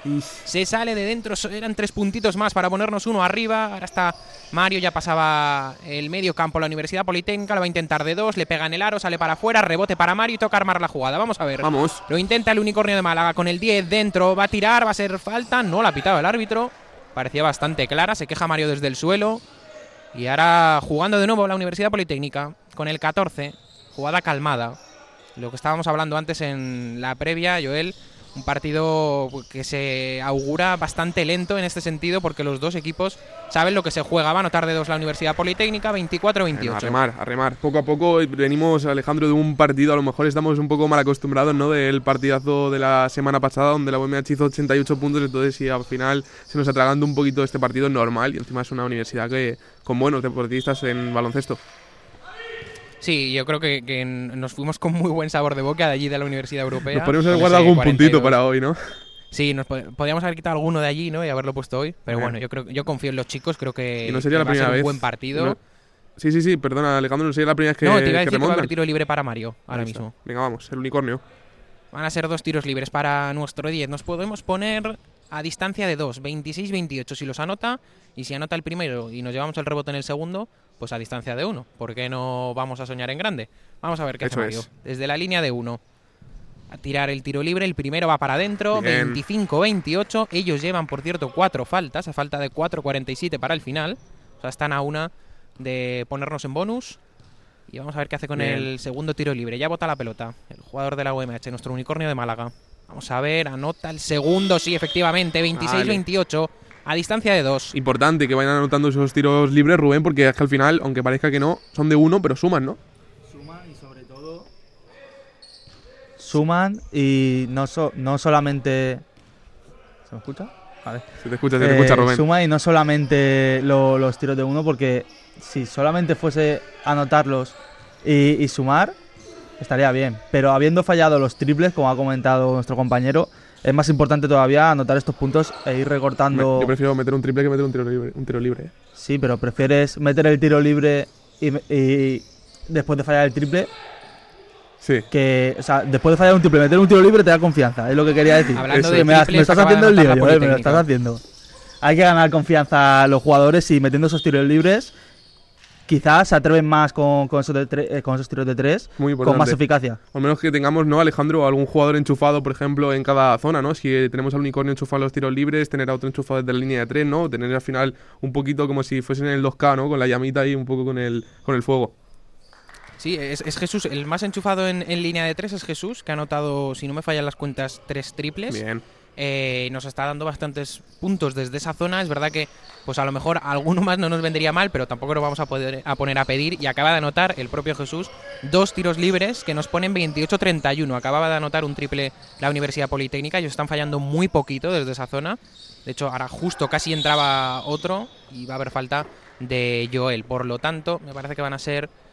eran 3 puntitos más para ponernos uno arriba. Ahora está Mario, ya pasaba el medio campo la Universidad Politécnica, lo va a intentar de 2, le pega en el aro, sale para afuera, rebote para Mario y toca armar la jugada. Vamos a ver. Vamos. Lo intenta el Unicornio de Málaga con el 10 dentro, va a tirar, va a ser falta, no la ha pitado el árbitro, parecía bastante clara, se queja Mario desde el suelo. Y ahora jugando de nuevo la Universidad Politécnica con el 14, jugada calmada. Lo que estábamos hablando antes en la previa, Joel, un partido que se augura bastante lento en este sentido, porque los dos equipos saben lo que se juega. Va a anotar de 2 la Universidad Politécnica, 24-28. Bueno, a remar. Poco a poco venimos, Alejandro, de un partido, a lo mejor estamos un poco mal acostumbrados, ¿no? Del partidazo de la semana pasada, donde la UMH hizo 88 puntos, entonces si al final se nos atraganta un poquito este partido normal, y encima es una universidad que con buenos deportistas en baloncesto. Sí, yo creo que nos fuimos con muy buen sabor de boca de allí, de la Universidad Europea. Nos podríamos haber guardado algún 42. Puntito para hoy, ¿no? Sí, podríamos haber quitado alguno de allí, ¿no? Y haberlo puesto hoy. Pero bueno, yo confío en los chicos, creo que, no sería que la primera va a ser vez. un buen partido. No. Sí, perdona, Alejandro, no sería la primera vez que no, te iba a decir que que va a haber tiro libre para Mario ahora mismo. Venga, vamos, el unicornio. Van a ser 2 tiros libres para nuestro 10. Nos podemos poner a distancia de 2, 26-28 si los anota, y si anota el primero y nos llevamos el rebote en el segundo, pues a distancia de 1. ¿Por qué no vamos a soñar en grande? Vamos a ver qué hace Mario. Desde la línea de 1. A tirar el tiro libre, el primero va para adentro, 25-28. Ellos llevan, por cierto, 4 faltas, a falta de 4.47 para el final. O sea, están a una de ponernos en bonus. Y vamos a ver qué hace con el segundo tiro libre. Ya bota la pelota el jugador de la UMH, nuestro Unicornio de Málaga. Vamos a ver, anota el segundo, sí, efectivamente, 26-28. A distancia de 2. Importante que vayan anotando esos tiros libres, Rubén, porque es que al final, aunque parezca que no, son de 1, pero suman, ¿no? Suman, y sobre todo suman, y no solamente... ¿Se me escucha? Vale. Se te escucha, Rubén. Suma, y no solamente los tiros de 1, porque si solamente fuese anotarlos y sumar, estaría bien. Pero habiendo fallado los triples, como ha comentado nuestro compañero, es más importante todavía anotar estos puntos e ir recortando. Yo prefiero meter un triple que meter un tiro libre. Sí, pero prefieres meter el tiro libre y después de fallar el triple. Sí. Que, o sea, después de fallar un triple, meter un tiro libre te da confianza, es lo que quería decir. Hablando de que me estás haciendo el lío, me lo estás haciendo. Hay que ganar confianza a los jugadores, y metiendo esos tiros libres quizás se atreven más con esos tiros de 3, con más eficacia. Al menos que tengamos, ¿no, Alejandro, algún jugador enchufado, por ejemplo, en cada zona, ¿no? Si tenemos al Unicornio enchufado en los tiros libres, tener a otro enchufado desde la línea de 3, ¿no? Tener al final un poquito como si fuesen en el 2K, ¿no? Con la llamita ahí, un poco con el fuego. Sí, es Jesús, el más enchufado en línea de 3 es Jesús, que ha anotado, si no me fallan las cuentas, 3 triples. Bien. Nos está dando bastantes puntos desde esa zona. Es verdad que pues a lo mejor alguno más no nos vendría mal, pero tampoco lo vamos a poner a pedir. Y acaba de anotar el propio Jesús 2 tiros libres que nos ponen 28-31. Acababa de anotar un triple la Universidad Politécnica. Ellos están fallando muy poquito desde esa zona. De hecho, ahora justo casi entraba otro y va a haber falta de Joel. Por lo tanto, me parece que van a ser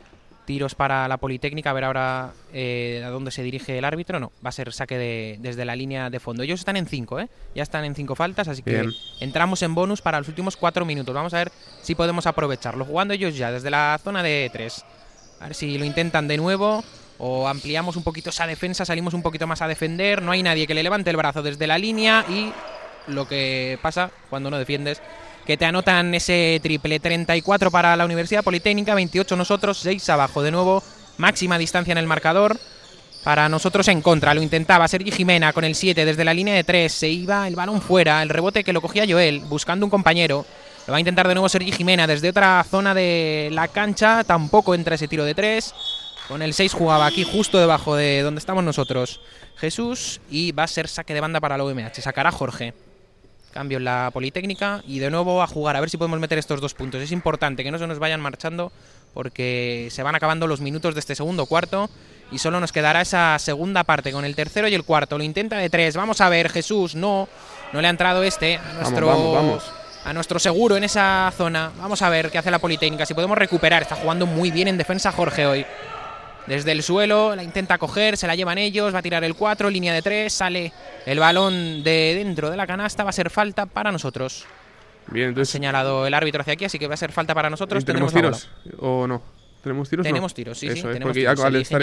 tiros para la Politécnica, a ver ahora a dónde se dirige el árbitro. No, va a ser saque desde la línea de fondo. Ellos están en 5, ya están en 5 faltas, así que entramos en bonus para los últimos 4 minutos. Vamos a ver si podemos aprovecharlo, jugando ellos ya desde la zona de 3. A ver si lo intentan de nuevo o ampliamos un poquito esa defensa, salimos un poquito más a defender. No hay nadie que le levante el brazo desde la línea y lo que pasa cuando no defiendes, que te anotan ese triple. 34 para la Universidad Politécnica, 28 nosotros, 6 abajo. De nuevo, máxima distancia en el marcador. Para nosotros en contra, lo intentaba Sergi Jimena con el 7 desde la línea de 3. Se iba el balón fuera, el rebote que lo cogía Joel, buscando un compañero. Lo va a intentar de nuevo Sergi Jimena desde otra zona de la cancha. Tampoco entra ese tiro de 3. Con el 6 jugaba aquí justo debajo de donde estamos nosotros Jesús. Y va a ser saque de banda para la UMH. Sacará Jorge. Cambio en la Politécnica y de nuevo a jugar, a ver si podemos meter estos 2 puntos. Es importante que no se nos vayan marchando porque se van acabando los minutos de este segundo cuarto y solo nos quedará esa segunda parte con el tercero y el cuarto. Lo intenta de 3, vamos a ver, Jesús, no le ha entrado a nuestro seguro en esa zona. Vamos a ver qué hace la Politécnica, si podemos recuperar. Está jugando muy bien en defensa Jorge hoy. Desde el suelo la intenta coger, se la llevan ellos, va a tirar el 4, línea de 3, sale el balón de dentro de la canasta, va a ser falta para nosotros. Bien, entonces... Ha señalado el árbitro hacia aquí, así que va a ser falta para nosotros. ¿Tenemos tiros o no? ¿Tenemos tiros? Tenemos no? tiros, sí, Eso sí. Es, tenemos porque tiros. al estar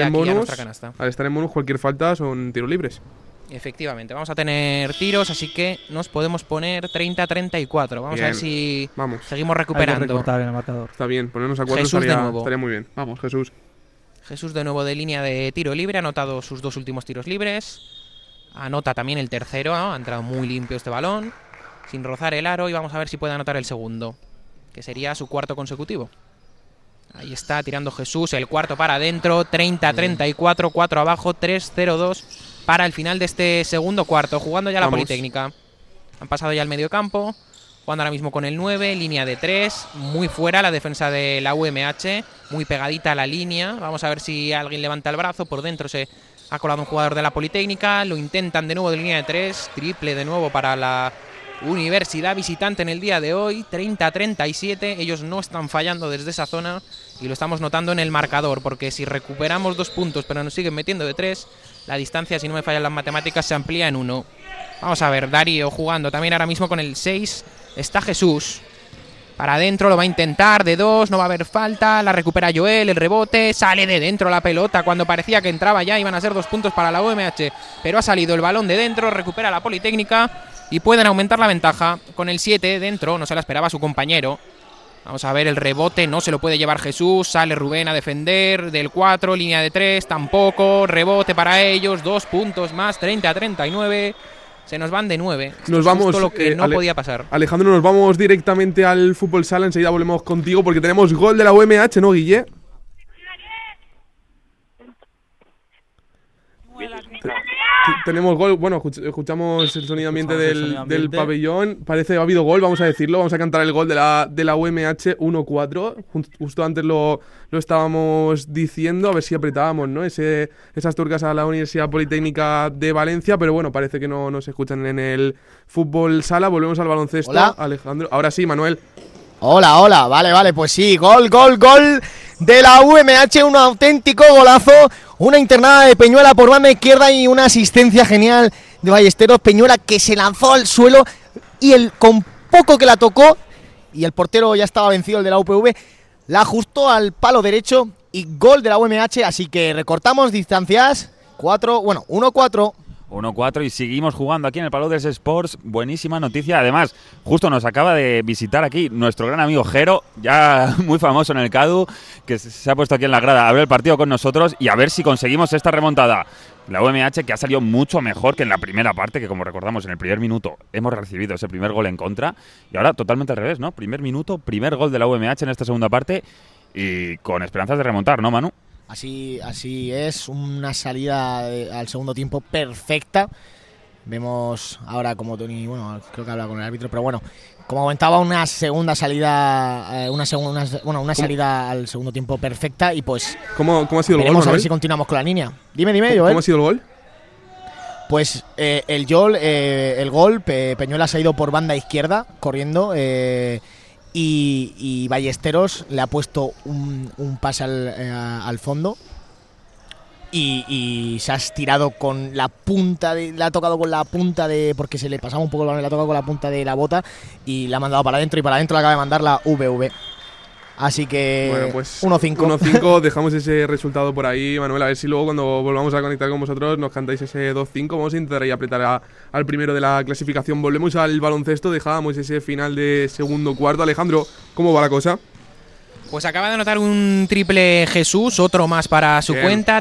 en bonus, cualquier falta son tiros libres. Efectivamente, vamos a tener tiros, así que nos podemos poner 30-34. Vamos a ver si seguimos recuperando. Hay que recortar en el marcador. Está bien, ponernos a 4 estaría muy bien. Vamos, Jesús. Jesús de nuevo de línea de tiro libre, ha anotado sus 2 últimos tiros libres. Anota también el tercero, ¿no? Ha entrado muy limpio este balón, sin rozar el aro, y vamos a ver si puede anotar el segundo, que sería su 4º consecutivo. Ahí está tirando Jesús, el cuarto para adentro, 30-34, 4 abajo, 3-0-2 para el final de este segundo cuarto. Jugando ya la Politécnica. Han pasado ya al medio campo. Jugando ahora mismo con el 9, línea de 3, muy fuera la defensa de la UMH, muy pegadita a la línea. Vamos a ver si alguien levanta el brazo, por dentro se ha colado un jugador de la Politécnica, lo intentan de nuevo de línea de 3, triple de nuevo para la Universidad visitante en el día de hoy, 30-37, ellos no están fallando desde esa zona y lo estamos notando en el marcador, porque si recuperamos 2 puntos pero nos siguen metiendo de 3, la distancia, si no me fallan las matemáticas, se amplía en 1. Vamos a ver, Darío jugando también ahora mismo con el 6. Está Jesús. Para adentro lo va a intentar, de 2, no va a haber falta. La recupera Joel, el rebote. Sale de dentro la pelota. Cuando parecía que entraba ya iban a ser 2 puntos para la UMH. Pero ha salido el balón de dentro, recupera la Politécnica y pueden aumentar la ventaja. Con el 7 dentro, no se la esperaba su compañero. Vamos a ver el rebote, no se lo puede llevar Jesús. Sale Rubén a defender, del 4, línea de 3, tampoco. Rebote para ellos, 2 puntos más, 30-39. Se nos van de 9. Nos vamos, lo que no podía pasar. Alejandro, nos vamos directamente al fútbol sala. Enseguida volvemos contigo porque tenemos gol de la UMH, ¿no, Guille? Tenemos gol. Bueno, escuchamos el sonido ambiente del pabellón. Parece que ha habido gol, vamos a decirlo. Vamos a cantar el gol de la UMH 1-4. Justo antes lo estábamos diciendo, a ver si apretábamos, ¿no? Esas turcas a la Universidad Politécnica de Valencia, pero bueno, parece que no nos escuchan en el fútbol sala. Volvemos al baloncesto. Hola. Alejandro. Ahora sí, Manuel. Hola, vale, pues sí, gol de la UMH, un auténtico golazo, una internada de Peñuela por banda izquierda y una asistencia genial de Ballesteros. Peñuela que se lanzó al suelo y con poco que la tocó, y el portero ya estaba vencido, el de la UPV, la ajustó al palo derecho y gol de la UMH, así que recortamos distancias, 1-4. 1-4 y seguimos jugando aquí en el Palau dels Sports. Buenísima noticia. Además, justo nos acaba de visitar aquí nuestro gran amigo Jero, ya muy famoso en el CADU, que se ha puesto aquí en la grada a ver el partido con nosotros y a ver si conseguimos esta remontada. La UMH, que ha salido mucho mejor que en la primera parte, que como recordamos en el primer minuto hemos recibido ese primer gol en contra, y ahora totalmente al revés, ¿no? Primer minuto, primer gol de la UMH en esta segunda parte y con esperanzas de remontar, ¿no, Manu? Así es, una salida al segundo tiempo perfecta. Vemos ahora como Tony, creo que habla con el árbitro, pero bueno, como comentaba, una segunda salida, una salida al segundo tiempo perfecta y pues ¿Cómo ha sido el gol, veremos a ver Manuel? si continuamos con la línea. Dime, Joel. ¿Cómo ha sido el gol? Pues el gol, Peñuela se ha ido por banda izquierda corriendo y Ballesteros le ha puesto un pase al fondo y se ha estirado con la punta le ha tocado con la punta porque se le pasaba un poco el balón, le ha tocado con la punta de la bota y le ha mandado para adentro, y para adentro le acaba de mandar la VV. Así que bueno, pues 1-5. 1-5, dejamos ese resultado por ahí, Manuel, a ver si luego cuando volvamos a conectar con vosotros nos cantáis ese 2-5. Vamos a intentar ahí apretar al primero de la clasificación. Volvemos al baloncesto, dejábamos ese final de segundo cuarto. Alejandro, ¿cómo va la cosa? Pues acaba de anotar un triple Jesús, otro más para su cuenta,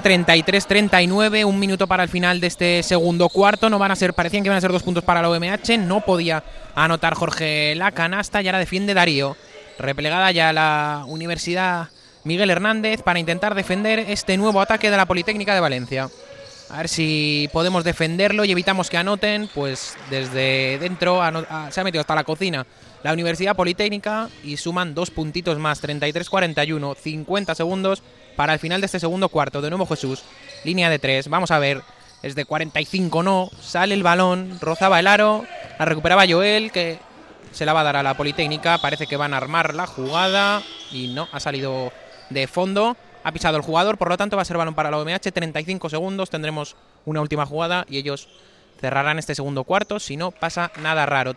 33-39, 1 minuto para el final de este segundo cuarto. Parecían que iban a ser 2 puntos para la UMH, no podía anotar Jorge la canasta y ahora defiende Darío. Replegada ya la Universidad Miguel Hernández para intentar defender este nuevo ataque de la Politécnica de Valencia. A ver si podemos defenderlo y evitamos que anoten. Pues desde dentro se ha metido hasta la cocina la Universidad Politécnica y suman 2 puntitos más, 33-41, 50 segundos para el final de este segundo cuarto. De nuevo Jesús, línea de 3, vamos a ver, desde 45 no, sale el balón, rozaba el aro, la recuperaba Joel, que se la va a dar a la Politécnica, parece que van a armar la jugada y no, ha salido de fondo, ha pisado el jugador, por lo tanto va a ser balón para la UMH, 35 segundos, tendremos una última jugada y ellos cerrarán este segundo cuarto, si no pasa nada raro,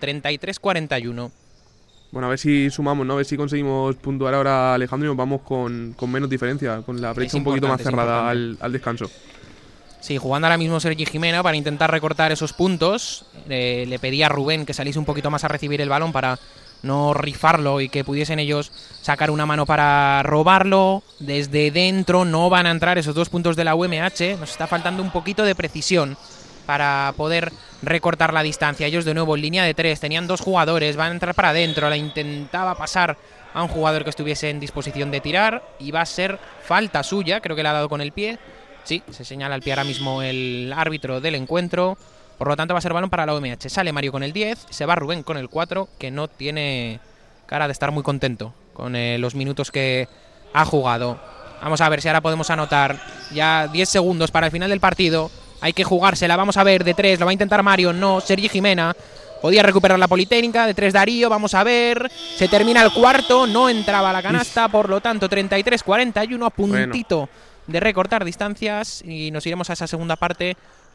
33-41. Bueno, a ver si sumamos, ¿no? A ver si conseguimos puntuar ahora, Alejandro, y nos vamos con menos diferencia, con la brecha un poquito más cerrada al descanso. Sí, jugando ahora mismo Sergi Jimena para intentar recortar esos puntos. Le pedía a Rubén que saliese un poquito más a recibir el balón para no rifarlo y que pudiesen ellos sacar una mano para robarlo. Desde dentro no van a entrar esos 2 puntos de la UMH. Nos está faltando un poquito de precisión para poder recortar la distancia. Ellos de nuevo en línea de 3, tenían 2 jugadores, van a entrar para adentro. La intentaba pasar a un jugador que estuviese en disposición de tirar y va a ser falta suya, creo que le ha dado con el pie. Sí, se señala al pie ahora mismo el árbitro del encuentro. Por lo tanto va a ser balón para la UMH. Sale Mario con el 10, se va Rubén con el 4, que no tiene cara de estar muy contento con los minutos que ha jugado. Vamos a ver si ahora podemos anotar. Ya 10 segundos para el final del partido. Hay que jugársela, vamos a ver, de 3, lo va a intentar Mario, no, Sergi Jimena. Podía recuperar la Politécnica, de 3 Darío, vamos a ver. Se termina el cuarto, no entraba la canasta, por lo tanto 33-41, a puntito de recortar distancias y nos iremos a esa segunda parte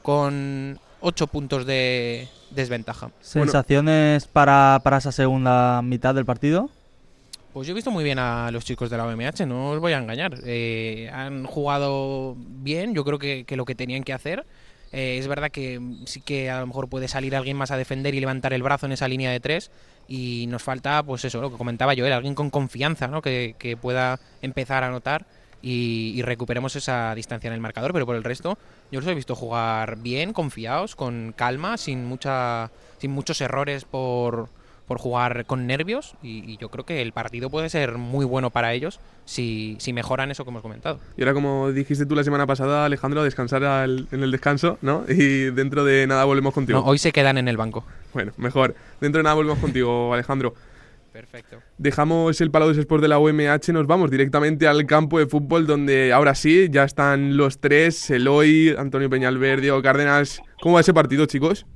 con 8 puntos de desventaja. ¿Sensaciones para esa segunda mitad del partido? Pues yo he visto muy bien a los chicos de la OMH, no os voy a engañar. Han jugado bien, yo creo que lo que tenían que hacer. Es verdad que sí que a lo mejor puede salir alguien más a defender y levantar el brazo en esa línea de 3 y nos falta, pues eso, lo que comentaba Joel, alguien con confianza, ¿no? que pueda empezar a anotar y recuperemos esa distancia en el marcador, pero por el resto yo los he visto jugar bien, confiados, con calma, sin muchos errores por jugar con nervios y yo creo que el partido puede ser muy bueno para ellos si mejoran eso que hemos comentado. Y ahora, como dijiste tú la semana pasada, Alejandro, a descansar en el descanso, ¿no? Y dentro de nada volvemos contigo. No, hoy se quedan en el banco. Bueno, mejor. Dentro de nada volvemos contigo, Alejandro. Perfecto. Dejamos el Palau de Sports de la UMH, nos vamos directamente al campo de fútbol donde ahora sí, ya están los 3, Eloy, Antonio Peñalver, Diego Cárdenas. ¿Cómo va ese partido, chicos?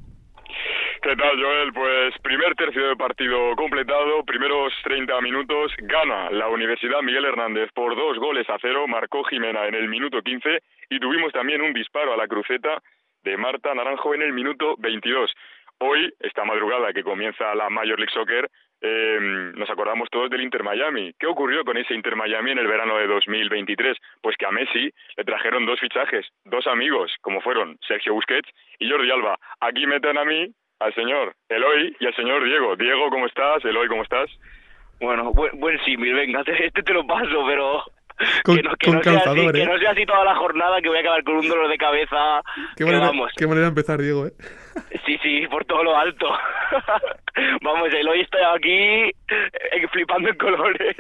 ¿Qué tal, Joel? Pues primer tercio de partido completado, primeros 30 minutos, gana la Universidad Miguel Hernández por 2-0, marcó Jimena en el minuto 15 y tuvimos también un disparo a la cruceta de Marta Naranjo en el minuto 22. Hoy, esta madrugada que comienza la Major League Soccer, nos acordamos todos del Inter Miami. ¿Qué ocurrió con ese Inter Miami en el verano de 2023? Pues que a Messi le trajeron 2 fichajes, 2 amigos, como fueron Sergio Busquets y Jordi Alba. Aquí meten a mí, al señor Eloy y al señor Diego. Diego, ¿cómo estás? Eloy, ¿cómo estás? Bueno, buen símil, venga, este te lo paso, pero que no sea así toda la jornada, que voy a acabar con un dolor de cabeza. Qué manera de empezar, Diego, ¿eh? Sí, por todo lo alto. Vamos, Eloy está aquí flipando en colores.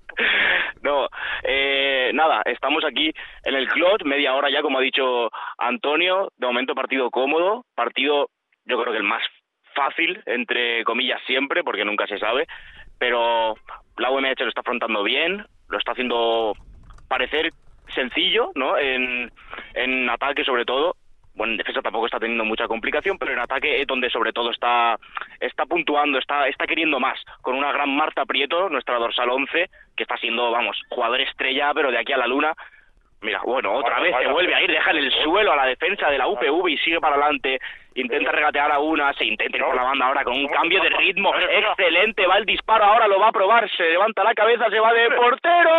No, nada, estamos aquí en el Clot, media hora ya, como ha dicho Antonio. De momento partido cómodo, partido yo creo que el más fácil, entre comillas siempre, porque nunca se sabe, pero la UMH lo está afrontando bien, lo está haciendo parecer sencillo, ¿no? En ataque sobre todo. Bueno, en defensa tampoco está teniendo mucha complicación, pero en ataque es donde sobre todo está puntuando, está queriendo más, con una gran Marta Prieto, nuestra dorsal 11, que está siendo, vamos, jugador estrella, pero de aquí a la luna. Mira, bueno, otra vez se vuelve a ir, deja en el suelo a la defensa de la UPV y sigue para adelante, intenta regatear a una, se intenta ir por la banda ahora con un cambio de ritmo, excelente, va el disparo, ahora lo va a probar, se levanta la cabeza, se va de portero,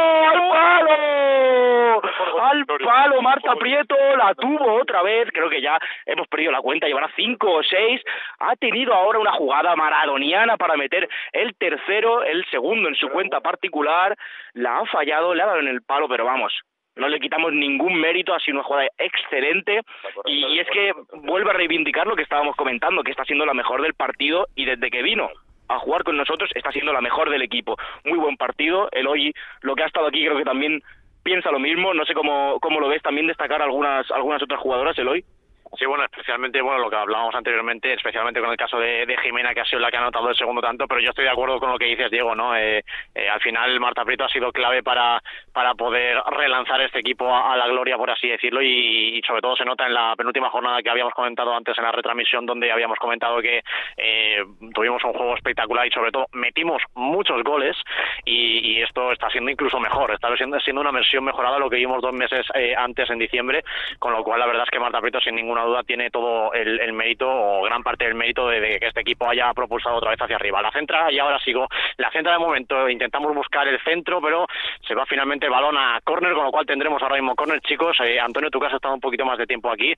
al palo, Marta Prieto, la tuvo otra vez, creo que ya hemos perdido la cuenta, llevará 5 o 6, ha tenido ahora una jugada maradoniana para meter el tercero, el segundo en su cuenta particular, la ha fallado, le ha dado en el palo, pero vamos, no le quitamos ningún mérito, ha sido una jugada excelente y es que vuelve a reivindicar lo que estábamos comentando, que está siendo la mejor del partido y desde que vino a jugar con nosotros está siendo la mejor del equipo. Muy buen partido, Eloy, lo que ha estado aquí creo que también piensa lo mismo, no sé cómo lo ves, también destacar algunas otras jugadoras, Eloy. Sí, bueno, especialmente lo que hablábamos anteriormente, especialmente con el caso de Jimena, que ha sido la que ha anotado el segundo tanto, pero yo estoy de acuerdo con lo que dices, Diego, ¿no? Al final Marta Prieto ha sido clave para poder relanzar este equipo a la gloria, por así decirlo, y sobre todo se nota en la penúltima jornada que habíamos comentado antes en la retransmisión, donde habíamos comentado que tuvimos un juego espectacular y sobre todo metimos muchos goles y esto está siendo incluso mejor, está siendo una versión mejorada de lo que vimos 2 meses antes en diciembre, con lo cual la verdad es que Marta Prieto sin ninguna duda tiene todo el mérito o gran parte del mérito de que este equipo haya propulsado otra vez hacia arriba. La centra, y ahora sigo, la centra de momento intentamos buscar el centro, pero se va finalmente el balón a córner, con lo cual tendremos ahora mismo córner, chicos. Antonio, tú que has estado un poquito más de tiempo aquí,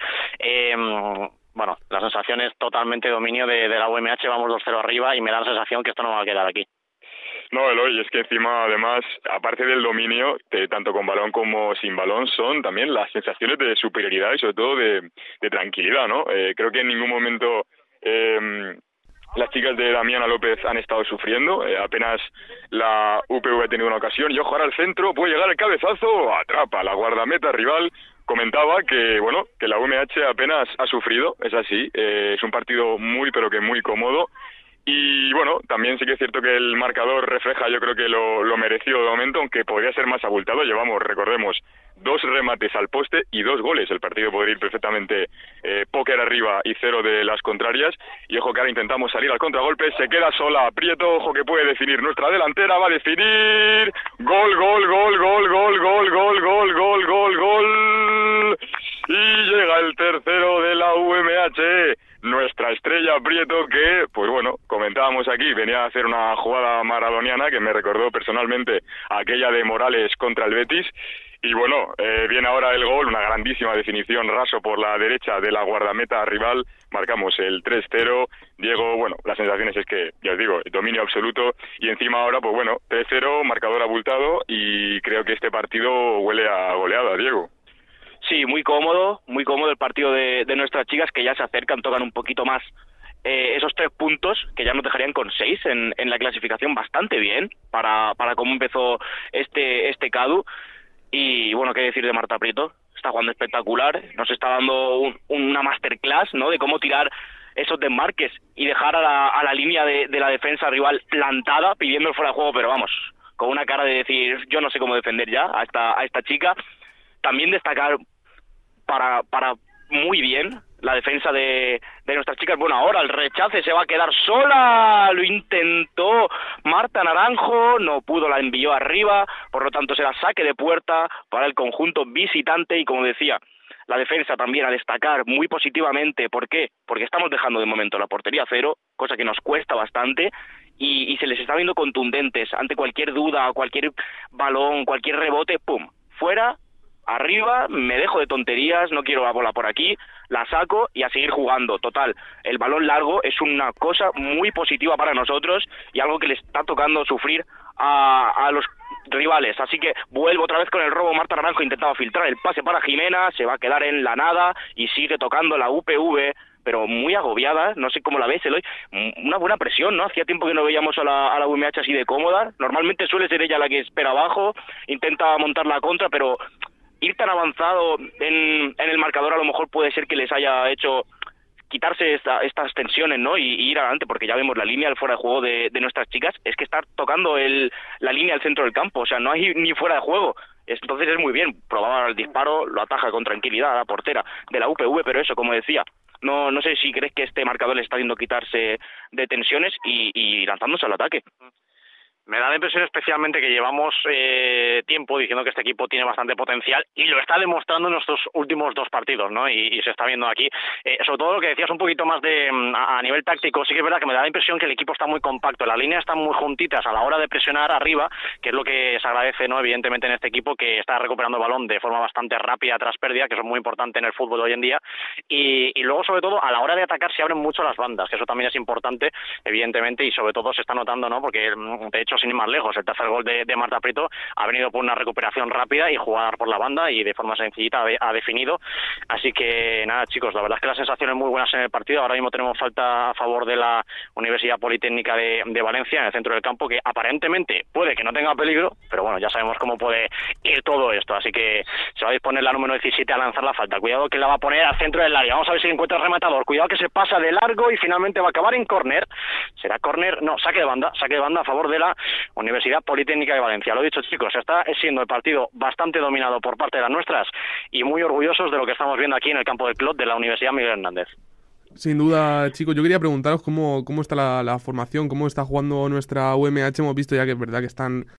bueno, la sensación es totalmente dominio de la UMH, vamos 2-0 arriba y me da la sensación que esto no va a quedar aquí. No, Eloy, es que encima, además, aparte del dominio, tanto con balón como sin balón, son también las sensaciones de superioridad y sobre todo de tranquilidad, ¿no? Creo que en ningún momento las chicas de Damiana López han estado sufriendo, apenas la UPV ha tenido una ocasión, y ojo, ahora al centro, puede llegar el cabezazo, atrapa la guardameta rival. Comentaba que, bueno, que la UMH apenas ha sufrido, es así, es un partido muy, pero que muy cómodo. Y bueno, también sí que es cierto que el marcador refleja, yo creo que lo merecido de momento, aunque podría ser más abultado. Llevamos, recordemos, 2 remates al poste y 2 goles. El partido podría ir perfectamente póker arriba y 0 de las contrarias. Y ojo que ahora intentamos salir al contragolpe, se queda sola Prieto, ojo que puede definir nuestra delantera, va a definir, gol, gol, gol, gol, gol, gol, gol, gol, gol, gol, gol, y llega el tercero de la UMH. Nuestra estrella Prieto, que, pues bueno, comentábamos aquí, venía a hacer una jugada maradoniana que me recordó personalmente aquella de Morales contra el Betis. Y bueno, viene ahora el gol, una grandísima definición, raso por la derecha de la guardameta rival. Marcamos el 3-0. Diego, bueno, las sensaciones es que, ya os digo, dominio absoluto. Y encima ahora, pues bueno, 3-0, marcador abultado. Y creo que este partido huele a goleada, Diego. Sí, muy cómodo el partido de nuestras chicas, que ya se acercan, tocan un poquito más esos 3 puntos, que ya nos dejarían con 6 en la clasificación, bastante bien para cómo empezó este CADU. Y bueno, qué decir de Marta Prieto, está jugando espectacular, nos está dando una masterclass, ¿no?, de cómo tirar esos desmarques y dejar a la línea de la defensa rival plantada, pidiendo el fuera de juego, pero vamos, con una cara de decir, yo no sé cómo defender ya a esta chica. También destacar para muy bien la defensa de nuestras chicas. Bueno, ahora el rechace, se va a quedar sola, lo intentó Marta Naranjo, no pudo, la envió arriba, por lo tanto será saque de puerta para el conjunto visitante. Y como decía, la defensa también a destacar muy positivamente. ¿Por qué? Porque estamos dejando de momento la portería a 0, cosa que nos cuesta bastante, y se les está viendo contundentes ante cualquier duda, cualquier balón, cualquier rebote, ¡pum!, fuera, arriba, me dejo de tonterías, no quiero la bola por aquí, la saco y a seguir jugando. Total, el balón largo es una cosa muy positiva para nosotros y algo que le está tocando sufrir a los rivales. Así que vuelvo otra vez con el robo. Marta Naranjo intentaba filtrar el pase para Jimena, se va a quedar en la nada y sigue tocando la UPV, pero muy agobiada, no sé cómo la ves, Eloy, una buena presión, ¿no? Hacía tiempo que no veíamos a la UMH así de cómoda. Normalmente suele ser ella la que espera abajo, intenta montar la contra, pero ir tan avanzado en el marcador a lo mejor puede ser que les haya hecho quitarse estas tensiones, ¿no? Y ir adelante, porque ya vemos la línea del fuera de juego de nuestras chicas, es que está tocando la línea al centro del campo, o sea, no hay ni fuera de juego. Entonces es muy bien, probaba el disparo, lo ataja con tranquilidad a la portera de la UPV, pero eso, como decía, no sé si crees que este marcador le está haciendo quitarse de tensiones y lanzándose al ataque. Me da la impresión especialmente que llevamos tiempo diciendo que este equipo tiene bastante potencial y lo está demostrando en estos últimos 2 partidos, ¿no? Y se está viendo aquí. Sobre todo lo que decías un poquito más a nivel táctico, sí que es verdad que me da la impresión que el equipo está muy compacto, las líneas están muy juntitas a la hora de presionar arriba, que es lo que se agradece, ¿no? Evidentemente en este equipo que está recuperando el balón de forma bastante rápida tras pérdida, que eso es muy importante en el fútbol hoy en día. Y luego, sobre todo, a la hora de atacar se abren mucho las bandas, que eso también es importante, evidentemente, y sobre todo se está notando, ¿no? Porque, de hecho, sin ir más lejos, el tercer gol de Marta Prieto ha venido por una recuperación rápida y jugar por la banda y de forma sencillita ha definido. Así que nada, chicos, la verdad es que las sensaciones muy buenas en el partido. Ahora mismo tenemos falta a favor de la Universidad Politécnica de Valencia en el centro del campo, que aparentemente puede que no tenga peligro, pero bueno, ya sabemos cómo puede ir todo esto. Así que se va a disponer la número 17 a lanzar la falta. Cuidado que la va a poner al centro del área. Vamos a ver si encuentra el rematador. Cuidado que se pasa de largo y finalmente va a acabar en córner. ¿Será córner? No, saque de banda a favor de la Universidad Politécnica de Valencia. Lo dicho, chicos, está siendo el partido bastante dominado por parte de las nuestras y muy orgullosos de lo que estamos viendo aquí en el campo del club de la Universidad Miguel Hernández. Sin duda, chicos, yo quería preguntaros cómo está la formación, cómo está jugando nuestra UMH. Hemos visto ya que es verdad que están